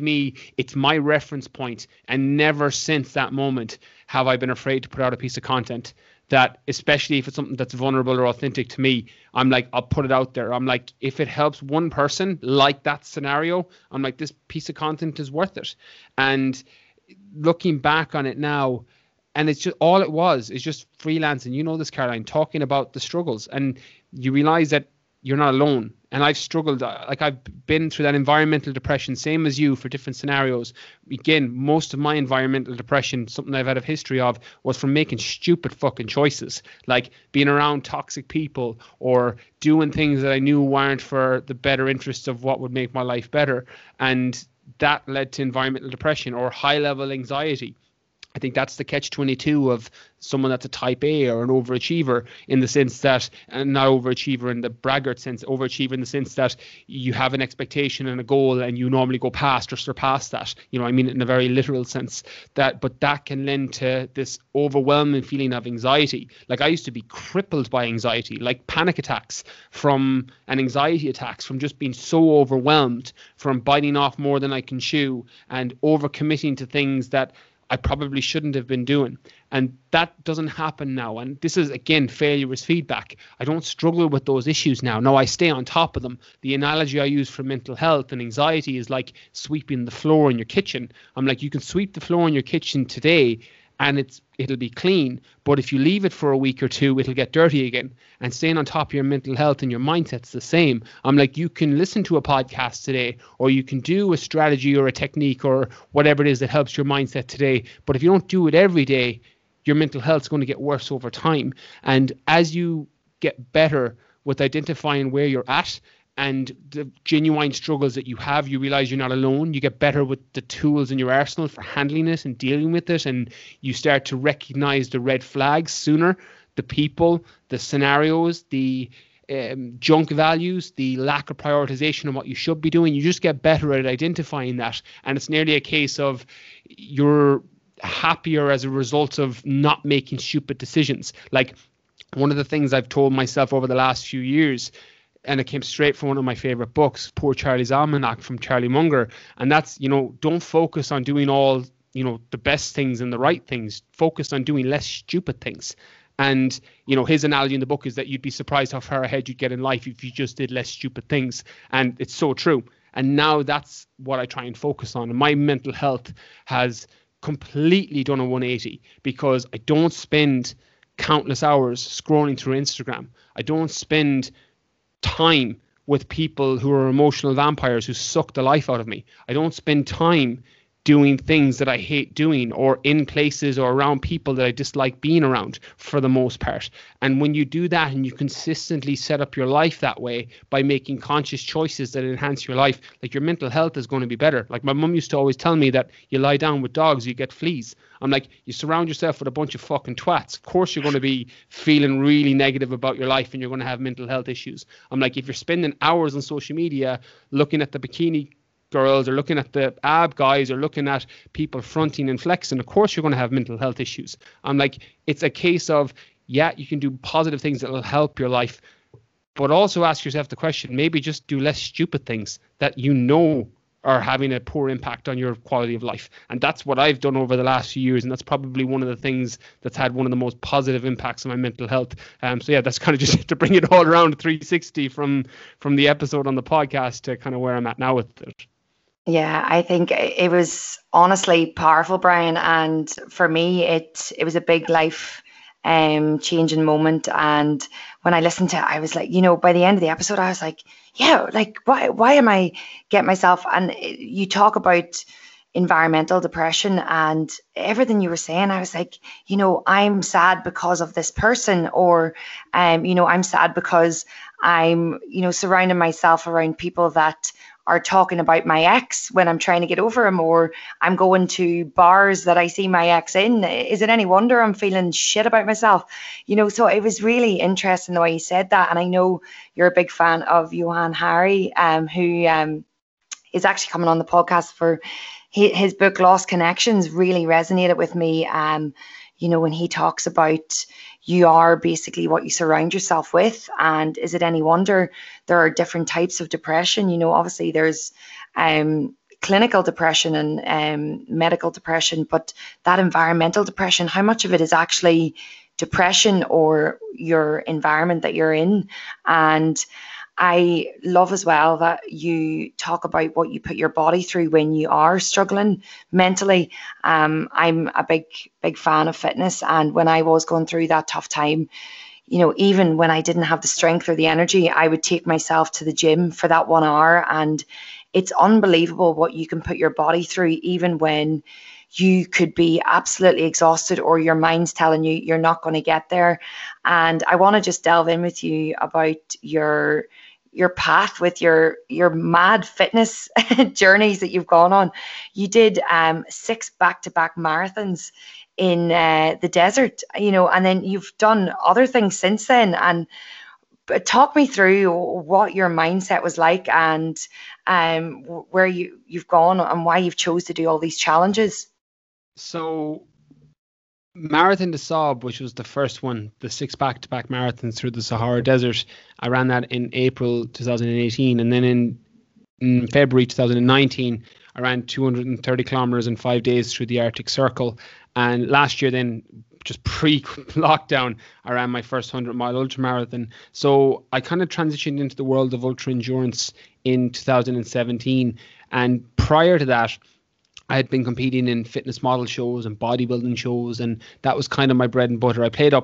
It's my reference point, and never since that moment have I been afraid to put out a piece of content that, especially if it's something that's vulnerable or authentic to me, I'm like, I'll put it out there. I'm like, if it helps one person like that scenario, I'm like, this piece of content is worth it. And looking back on it now, and it's just all it was is just freelancing, this, Caroline, talking about the struggles, and you realize that you're not alone. And I've struggled, like I've been through that environmental depression, same as you, for different scenarios. Again, most of my environmental depression, something I've had a history of, was from making stupid fucking choices, like being around toxic people or doing things that I knew weren't for the better interests of what would make my life better. And that led to environmental depression or high level anxiety. I think that's the catch-22 of someone that's a type A or an overachiever, in the sense that, and not overachiever in the braggart sense, overachiever in the sense that you have an expectation and a goal and you normally go past or surpass that. I mean it in a very literal sense. But that can lend to this overwhelming feeling of anxiety. Like I used to be crippled by anxiety, like panic attacks from and anxiety attacks from just being so overwhelmed, from biting off more than I can chew and overcommitting to things that I probably shouldn't have been doing. And that doesn't happen now. And this is, again, failure is feedback. I don't struggle with those issues now. No, I stay on top of them. The analogy I use for mental health and anxiety is like sweeping the floor in your kitchen. I'm like, you can sweep the floor in your kitchen today and it'll be clean. But if you leave it for a week or two, it'll get dirty again. And staying on top of your mental health and your mindset's the same. I'm like, you can listen to a podcast today, or you can do a strategy or a technique or whatever it is that helps your mindset today. But if you don't do it every day, your mental health is going to get worse over time. And as you get better with identifying where you're at and the genuine struggles that you have, you realize you're not alone. You get better with the tools in your arsenal for handling it and dealing with it. And you start to recognize the red flags sooner, the people, the scenarios, the junk values, the lack of prioritization of what you should be doing. You just get better at identifying that. And it's nearly a case of you're happier as a result of not making stupid decisions. Like, one of the things I've told myself over the last few years, and it came straight from one of my favorite books, Poor Charlie's Almanac from Charlie Munger. And that's, don't focus on doing all, the best things and the right things. Focus on doing less stupid things. And, his analogy in the book is that you'd be surprised how far ahead you'd get in life if you just did less stupid things. And it's so true. And now that's what I try and focus on. And my mental health has completely done a 180, because I don't spend countless hours scrolling through Instagram. I don't spend time with people who are emotional vampires who suck the life out of me. I don't spend time doing things that I hate doing, or in places or around people that I dislike being around, for the most part. And when you do that and you consistently set up your life that way by making conscious choices that enhance your life, like, your mental health is going to be better. Like, my mum used to always tell me that you lie down with dogs, you get fleas. I'm like, you surround yourself with a bunch of fucking twats, of course you're going to be feeling really negative about your life and you're going to have mental health issues. I'm like, if you're spending hours on social media looking at the bikini girls, or looking at the ab guys, or looking at people fronting and flexing, of course you're going to have mental health issues. I'm like, it's a case of, yeah, you can do positive things that will help your life, but also ask yourself the question, maybe just do less stupid things that are having a poor impact on your quality of life. And that's what I've done over the last few years, and that's probably one of the things that's had one of the most positive impacts on my mental health. So yeah, that's kind of just to bring it all around 360 from the episode on the podcast to kind of where I'm at now with it. Yeah, I think it was honestly powerful, Brian. And for me, it was a big life changing moment. And when I listened to it, I was like, by the end of the episode, I was like, yeah, like, why am I getting myself? And you talk about environmental depression and everything you were saying. I was like, I'm sad because of this person, or, I'm sad because I'm, surrounding myself around people that are talking about my ex when I'm trying to get over him, or I'm going to bars that I see my ex in. Is it any wonder I'm feeling shit about myself? So it was really interesting the way you said that. And I know you're a big fan of Johann Hari, who is actually coming on the podcast for his book Lost Connections. Really resonated with me. When he talks about, you are basically what you surround yourself with. And is it any wonder there are different types of depression? Obviously there's clinical depression and medical depression, but that environmental depression, how much of it is actually depression or your environment that you're in? And I love as well that you talk about what you put your body through when you are struggling mentally. I'm a big fan of fitness. And when I was going through that tough time, even when I didn't have the strength or the energy, I would take myself to the gym for that 1 hour. And it's unbelievable what you can put your body through, even when you could be absolutely exhausted or your mind's telling you you're not going to get there. And I want to just delve in with you about your path with your mad fitness journeys that you've gone on. You did 6 back-to-back marathons in the desert, and then you've done other things since then. And talk me through what your mindset was like, and where you've gone and why you've chose to do all these challenges. So Marathon des Sables, which was the first one, the 6 back-to-back marathons through the Sahara Desert, I ran that in April 2018. And then in February 2019, I ran 230 kilometers in 5 days through the Arctic Circle. And last year then, just pre-lockdown, I ran my first 100-mile ultramarathon. So I kind of transitioned into the world of ultra endurance in 2017. And prior to that, I had been competing in fitness model shows and bodybuilding shows, and that was kind of my bread and butter. I played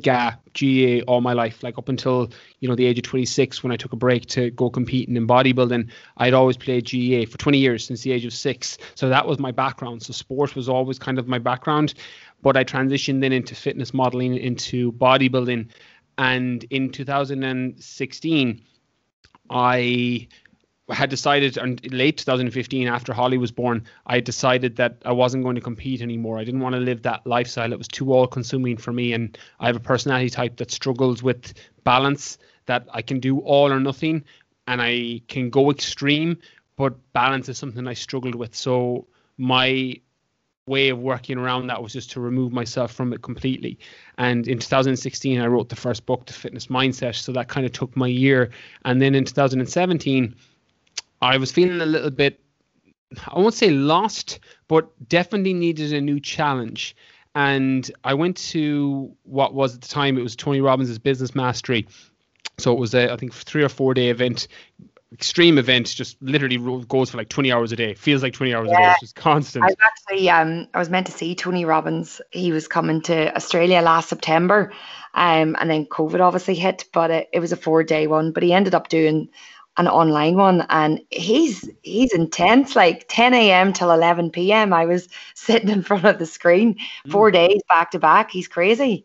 GAA all my life, like up until, the age of 26, when I took a break to go competing in bodybuilding. I'd always played GAA for 20 years, since the age of 6. So that was my background. So sport was always kind of my background, but I transitioned then into fitness modeling, into bodybuilding. And in 2016, I had decided in late 2015, after Holly was born, I decided that I wasn't going to compete anymore. I didn't want to live that lifestyle. It was too all-consuming for me, and I have a personality type that struggles with balance, that I can do all or nothing, and I can go extreme, but balance is something I struggled with. So my way of working around that was just to remove myself from it completely. And in 2016, I wrote the first book, The Fitness Mindset. So that kind of took my year. And then in 2017, I was feeling a little bit, I won't say lost, but definitely needed a new challenge. And I went to what was at the time, it was Tony Robbins' Business Mastery. So it was I think 3 or 4 day event, extreme event, just literally goes for like 20 hours a day. Feels like 20 hours a day. It's just constant. I was actually, I was meant to see Tony Robbins. He was coming to Australia last September, and then COVID obviously hit, but it was a 4-day one. But he ended up doing an online one, and he's intense, like 10 a.m. till 11 p.m. I was sitting in front of the screen 4 days back to back. He's crazy.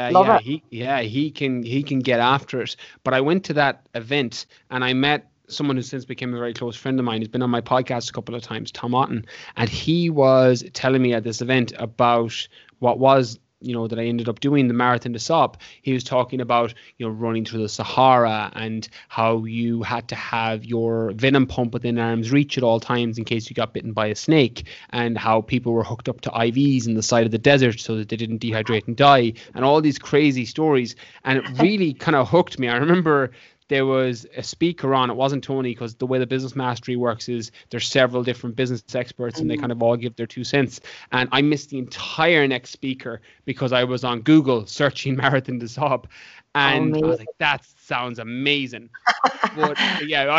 He can get after it. But I went to that event and I met someone who since became a very close friend of mine. He's been on my podcast a couple of times, Tom Otten, and he was telling me at this event about what was, that I ended up doing, the Marathon des Sables. He was talking about, running through the Sahara and how you had to have your venom pump within arm's reach at all times in case you got bitten by a snake, and how people were hooked up to IVs in the side of the desert so that they didn't dehydrate and die, and all these crazy stories. And it really kind of hooked me. I remember there was a speaker on. It wasn't Tony, because the way the Business Mastery works is there's several different business experts and they kind of all give their 2 cents. And I missed the entire next speaker because I was on Google searching Marathon des Sables. And I was like, that sounds amazing. But yeah,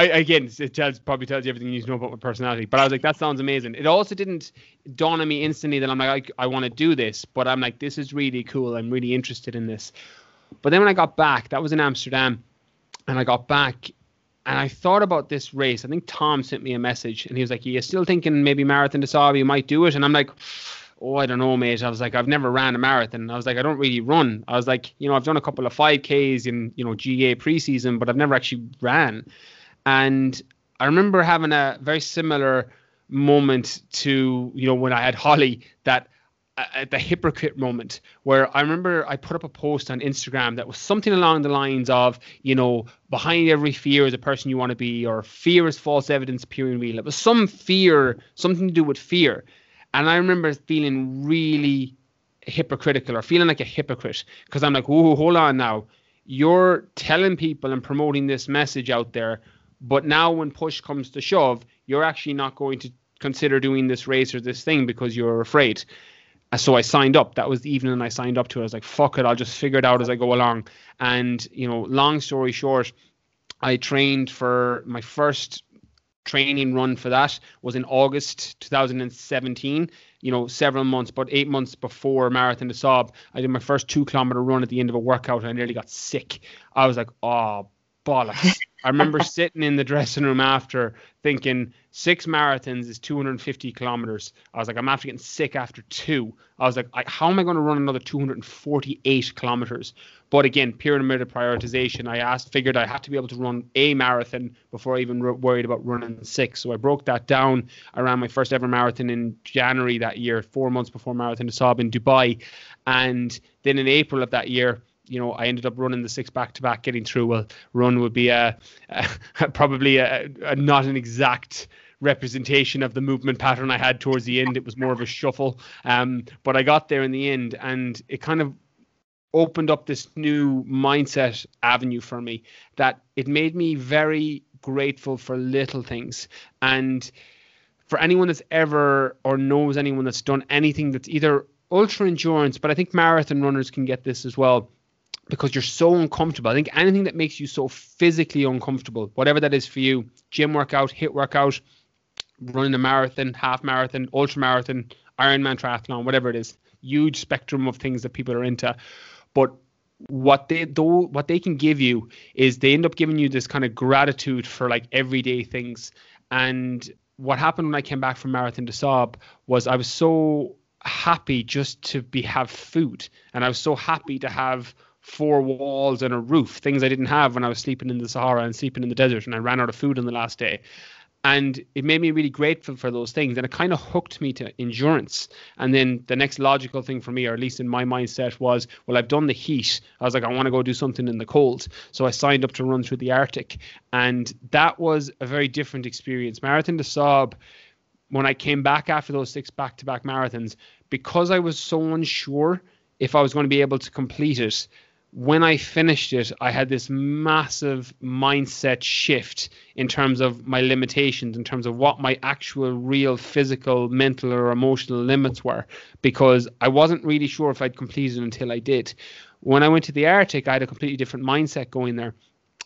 it probably tells you everything you need to know about my personality. But I was like, that sounds amazing. It also didn't dawn on me instantly that I'm like, I want to do this. But I'm like, this is really cool. I'm really interested in this. But then when I got back, that was in Amsterdam. And I got back and I thought about this race. I think Tom sent me a message and he was like, you still thinking maybe Marathon des Sables, you might do it? And I'm like, oh, I don't know, mate. I was like, I've never ran a marathon. I was like, I don't really run. I was like, I've done a couple of 5Ks in, GA preseason, but I've never actually ran. And I remember having a very similar moment to, when I had Holly, that at the hypocrite moment, where I remember I put up a post on Instagram that was something along the lines of, behind every fear is a person you want to be, or fear is false evidence appearing real. It was some fear, something to do with fear. And I remember feeling really hypocritical, or feeling like a hypocrite, because I'm like, oh, hold on now. You're telling people and promoting this message out there, but now when push comes to shove, you're actually not going to consider doing this race or this thing because you're afraid. So I signed up. That was the evening I signed up to it. I was like, fuck it, I'll just figure it out as I go along. And, long story short, I trained for my first training run for that was in August 2017, several months, about 8 months before Marathon des Sables. I did my first 2-kilometer run at the end of a workout and I nearly got sick. I was like, oh, bollocks. I remember sitting in the dressing room after thinking 6 marathons is 250 kilometers. I was like, I'm after getting sick after 2. I was like, how am I going to run another 248 kilometers? But again, pyramid of prioritization. I figured I had to be able to run a marathon before I even worried about running 6. So I broke that down. I ran my first ever marathon in January that year, 4 months before Marathon des Sables in Dubai. And then in April of that year, I ended up running the 6 back-to-back, getting through. Well, run would be probably not an exact representation of the movement pattern I had towards the end. It was more of a shuffle. But I got there in the end, and it kind of opened up this new mindset avenue for me, that it made me very grateful for little things. And for anyone that's ever, or knows anyone that's done anything that's either ultra endurance, but I think marathon runners can get this as well, because you're so uncomfortable. I think anything that makes you so physically uncomfortable, whatever that is for you, gym workout, HIIT workout, running a marathon, half marathon, ultra marathon, Ironman triathlon, whatever it is, huge spectrum of things that people are into. But what they can give you is they end up giving you this kind of gratitude for like everyday things. And what happened when I came back from Marathon des Sables was I was so happy just to have food, and I was so happy to have 4 walls and a roof, things I didn't have when I was sleeping in the Sahara and sleeping in the desert, and I ran out of food on the last day. And it made me really grateful for those things. And it kind of hooked me to endurance. And then the next logical thing for me, or at least in my mindset, was, well, I've done the heat. I was like, I want to go do something in the cold. So I signed up to run through the Arctic. And that was a very different experience. Marathon des Sables, when I came back after those 6 back-to-back marathons, because I was so unsure if I was going to be able to complete it, when I finished it, I had this massive mindset shift in terms of my limitations, in terms of what my actual real physical, mental or emotional limits were, because I wasn't really sure if I'd complete it until I did. When I went to the Arctic, I had a completely different mindset going there.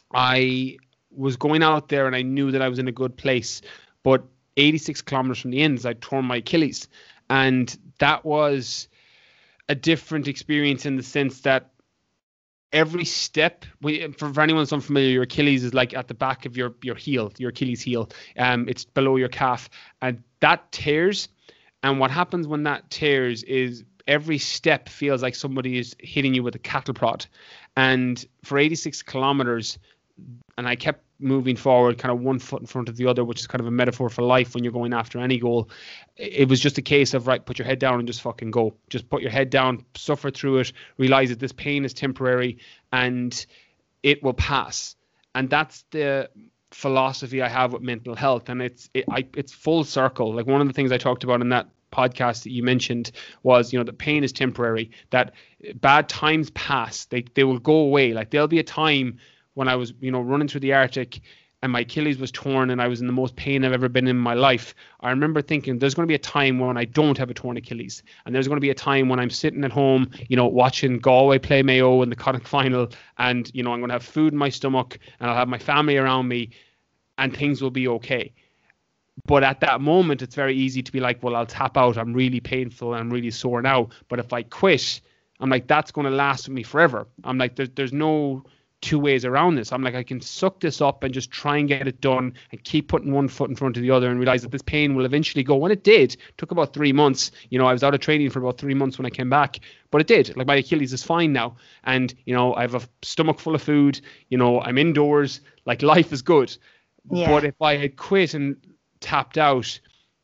I was going out there and I knew that I was in a good place, but 86 kilometers from the end, I tore my Achilles. And that was a different experience in the sense that every step, for anyone that's unfamiliar, your Achilles is like at the back of your heel, your Achilles heel. It's below your calf, and that tears. And what happens when that tears is every step feels like somebody is hitting you with a cattle prod. And for 86 kilometers, and I kept moving forward, kind of one foot in front of the other, which is kind of a metaphor for life when you're going after any goal. It was just a case of, right, put your head down and just fucking go. Just put your head down, suffer through it, realize that this pain is temporary and it will pass. And that's the philosophy I have with mental health. And it's full circle. Like one of the things I talked about in that podcast that you mentioned was, that pain is temporary, that bad times pass. They will go away. Like there'll be a time when I was, running through the Arctic and my Achilles was torn and I was in the most pain I've ever been in my life. I remember thinking there's going to be a time when I don't have a torn Achilles. And there's going to be a time when I'm sitting at home, watching Galway play Mayo in the Connacht final. And, I'm going to have food in my stomach and I'll have my family around me and things will be okay. But at that moment, it's very easy to be like, well, I'll tap out. I'm really painful. I'm really sore now. But if I quit, I'm like, that's going to last with me forever. I'm like, there's no 2 ways around this. I'm like, I can suck this up and just try and get it done and keep putting one foot in front of the other and realize that this pain will eventually go. When it did, it took about 3 months. I was out of training for about 3 months when I came back, but it did. Like my Achilles is fine now. And, I have a stomach full of food, I'm indoors, like life is good. Yeah. But if I had quit and tapped out,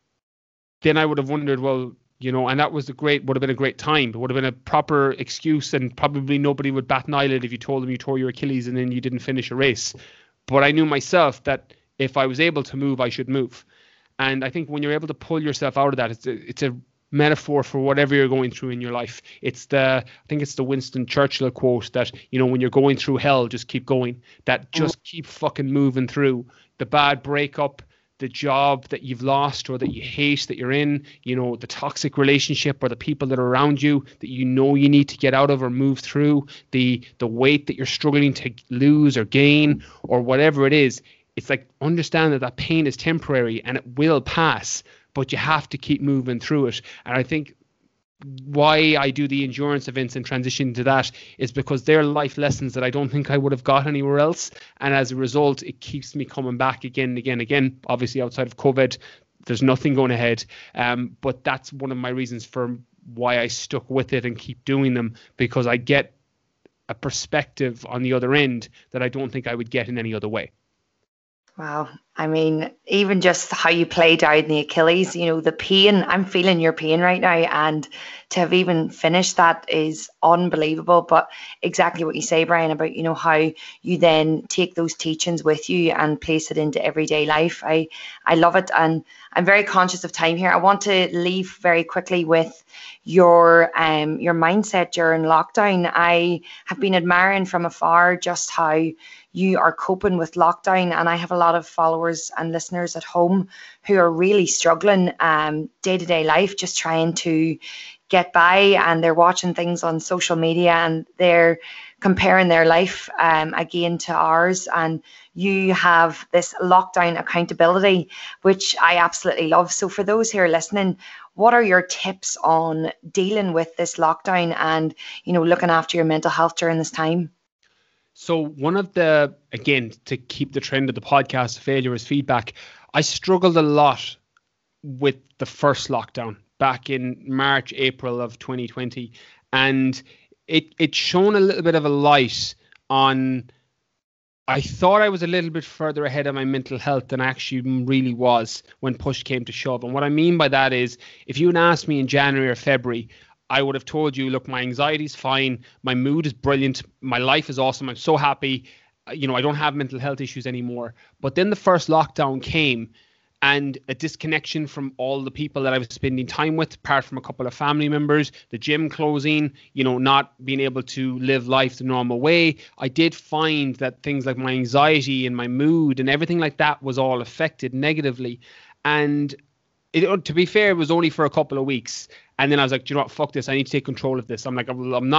then I would have wondered, well, and that would have been a great time. It would have been a proper excuse and probably nobody would bat an eyelid if you told them you tore your Achilles and then you didn't finish a race. But I knew myself that if I was able to move, I should move. And I think when you're able to pull yourself out of that, it's a metaphor for whatever you're going through in your life. I think it's the Winston Churchill quote that, when you're going through hell, just keep going. That just keep fucking moving through the bad breakup, the job that you've lost or that you hate that you're in, the toxic relationship or the people that are around you that you need to get out of or move through, the weight that you're struggling to lose or gain or whatever it is. It's like, understand that pain is temporary and it will pass, but you have to keep moving through it. And I think why I do the endurance events and transition to that is because they're life lessons that I don't think I would have got anywhere else. And as a result, it keeps me coming back again and again and again. Obviously, outside of COVID, there's nothing going ahead. But that's one of my reasons for why I stuck with it and keep doing them, because I get a perspective on the other end that I don't think I would get in any other way. Wow. I mean, even just how you played down the Achilles, the pain, I'm feeling your pain right now. And to have even finished that is unbelievable. But exactly what you say, Brian, about, how you then take those teachings with you and place it into everyday life. I love it. And I'm very conscious of time here. I want to leave very quickly with your mindset during lockdown. I have been admiring from afar just how you are coping with lockdown. And I have a lot of followers and listeners at home who are really struggling day-to-day life, just trying to get by, and they're watching things on social media and they're comparing their life again to ours. And you have this lockdown accountability, which I absolutely love. So for those who are listening, what are your tips on dealing with this lockdown and, looking after your mental health during this time? So one of again, to keep the trend of the podcast, failure is feedback. I struggled a lot with the first lockdown back in March, April of 2020. And it shone a little bit of a light on. I thought I was a little bit further ahead of my mental health than I actually really was when push came to shove. And what I mean by that is, if you had asked me in January or February, I would have told you, look, my anxiety's fine, my mood is brilliant, my life is awesome, I'm so happy, I don't have mental health issues anymore. But then the first lockdown came, and a disconnection from all the people that I was spending time with, apart from a couple of family members, the gym closing, not being able to live life the normal way. I did find that things like my anxiety and my mood and everything like that was all affected negatively. And to be fair, it was only for a couple of weeks. And then I was like, do you know what? Fuck this. I need to take control of this. I'm like,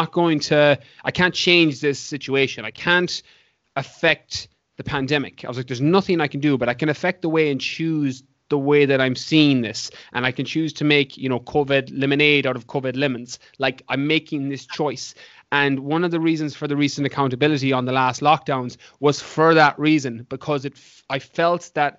I can't change this situation. I can't affect the pandemic. I was like, there's nothing I can do, but I can affect the way and choose the way that I'm seeing this. And I can choose to make, COVID lemonade out of COVID lemons. Like, I'm making this choice. And one of the reasons for the recent accountability on the last lockdowns was for that reason, because I felt that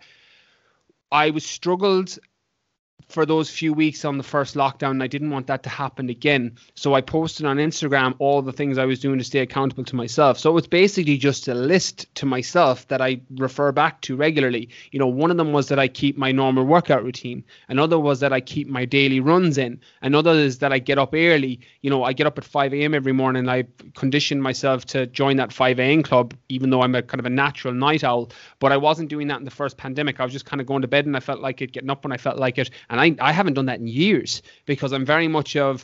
I was struggled for those few weeks on the first lockdown, and I didn't want that to happen again. So I posted on Instagram all the things I was doing to stay accountable to myself. So it's basically just a list to myself that I refer back to regularly. One of them was that I keep my normal workout routine. Another was that I keep my daily runs in. Another is that I get up early. I get up at 5 a.m. every morning. I conditioned myself to join that 5 a.m. club, even though I'm a kind of a natural night owl. But I wasn't doing that in the first pandemic. I was just kind of going to bed and I felt like it, getting up when I felt like it. And I haven't done that in years, because I'm very much of,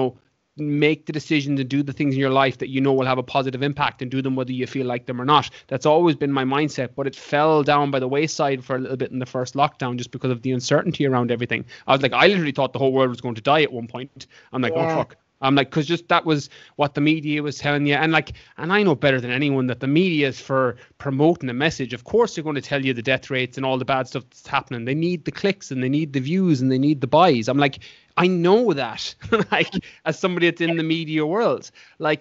make the decision to do the things in your life that will have a positive impact, and do them whether you feel like them or not. That's always been my mindset, but it fell down by the wayside for a little bit in the first lockdown just because of the uncertainty around everything. I was like, I literally thought the whole world was going to die at one point. I'm like, oh, fuck. I'm like, because just that was what the media was telling you. And I know better than anyone that the media is for promoting a message. Of course, they're going to tell you the death rates and all the bad stuff that's happening. They need the clicks and they need the views and they need the buys. I'm like, I know that, as somebody that's in the media world,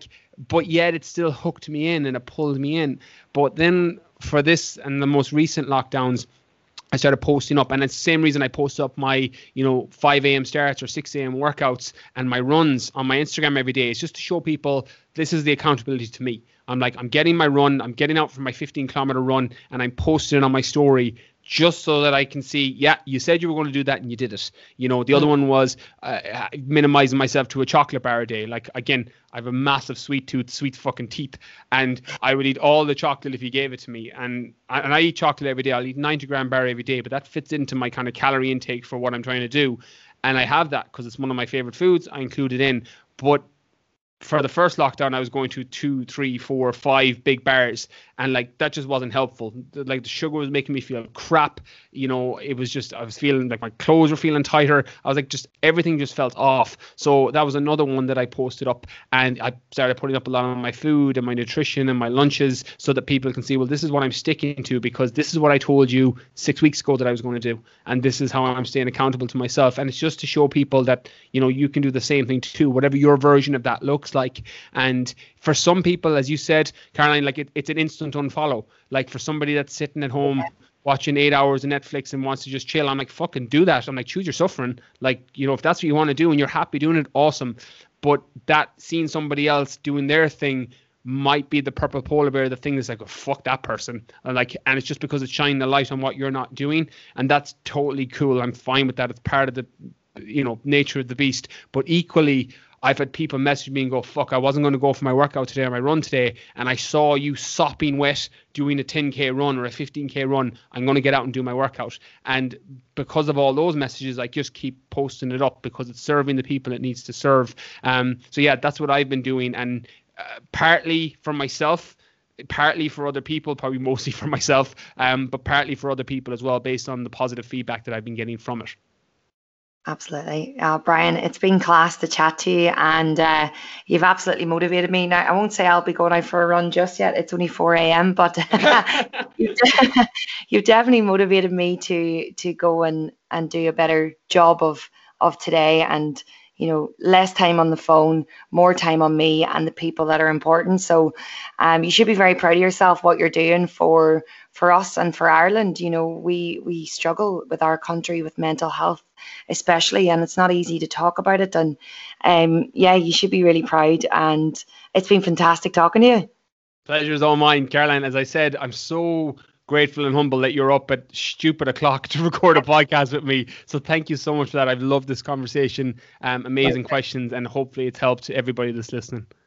but yet it still hooked me in and it pulled me in. But then for this and the most recent lockdowns, I started posting up, and it's the same reason I post up my, 5 a.m. starts or 6 a.m. workouts and my runs on my Instagram every day. It's just to show people this is the accountability to me. I'm like, I'm getting my run, I'm getting out for my 15-kilometer run, and I'm posting it on my story just so that I can see, yeah, you said you were going to do that and you did it. The other one was minimizing myself to a chocolate bar a day. Again, I have a massive sweet fucking teeth, and I would eat all the chocolate if you gave it to me. And I eat chocolate every day. I'll eat 90-gram bar every day, but that fits into my kind of calorie intake for what I'm trying to do. And I have that because it's one of my favorite foods. I include it in. But for the first lockdown, I was going to 2, 3, 4, 5 big bars, and that just wasn't helpful. The sugar was making me feel crap. It was just, I was feeling like my clothes were feeling tighter. I was like, just everything just felt off. So that was another one that I posted up, and I started putting up a lot of my food and my nutrition and my lunches so that people can see, well, this is what I'm sticking to, because this is what I told you 6 weeks ago that I was going to do, and this is how I'm staying accountable to myself. And it's just to show people that you can do the same thing too, whatever your version of that looks like. And for some people, as you said, Caroline, it's an instant unfollow. For somebody that's sitting at home watching 8 hours of Netflix and wants to just chill, I'm like, fucking do that. I'm like, choose your suffering. If that's what you want to do and you're happy doing it, awesome. But that seeing somebody else doing their thing might be the purple polar bear, the thing that's like, oh, fuck that person. And it's just because it's shining the light on what you're not doing. And that's totally cool. I'm fine with that. It's part of the, nature of the beast. But equally, I've had people message me and go, fuck, I wasn't going to go for my workout today or my run today, and I saw you sopping wet doing a 10K run or a 15K run. I'm going to get out and do my workout. And because of all those messages, I just keep posting it up because it's serving the people it needs to serve. So yeah, that's what I've been doing. And partly for myself, partly for other people, probably mostly for myself, but partly for other people as well, based on the positive feedback that I've been getting from it. Absolutely. Brian, it's been class to chat to you, and you've absolutely motivated me. Now, I won't say I'll be going out for a run just yet. It's only 4 a.m., but you've definitely motivated me to go and do a better job of today, and less time on the phone, more time on me and the people that are important. So you should be very proud of yourself, what you're doing for us and for Ireland. We struggle with our country with mental health, especially, and it's not easy to talk about it. And yeah, you should be really proud. And it's been fantastic talking to you. Pleasure's all mine, Caroline. As I said, I'm so grateful and humble that you're up at stupid o'clock to record a podcast with me. So thank you so much for that. I've loved this conversation. Amazing questions, and hopefully it's helped everybody that's listening.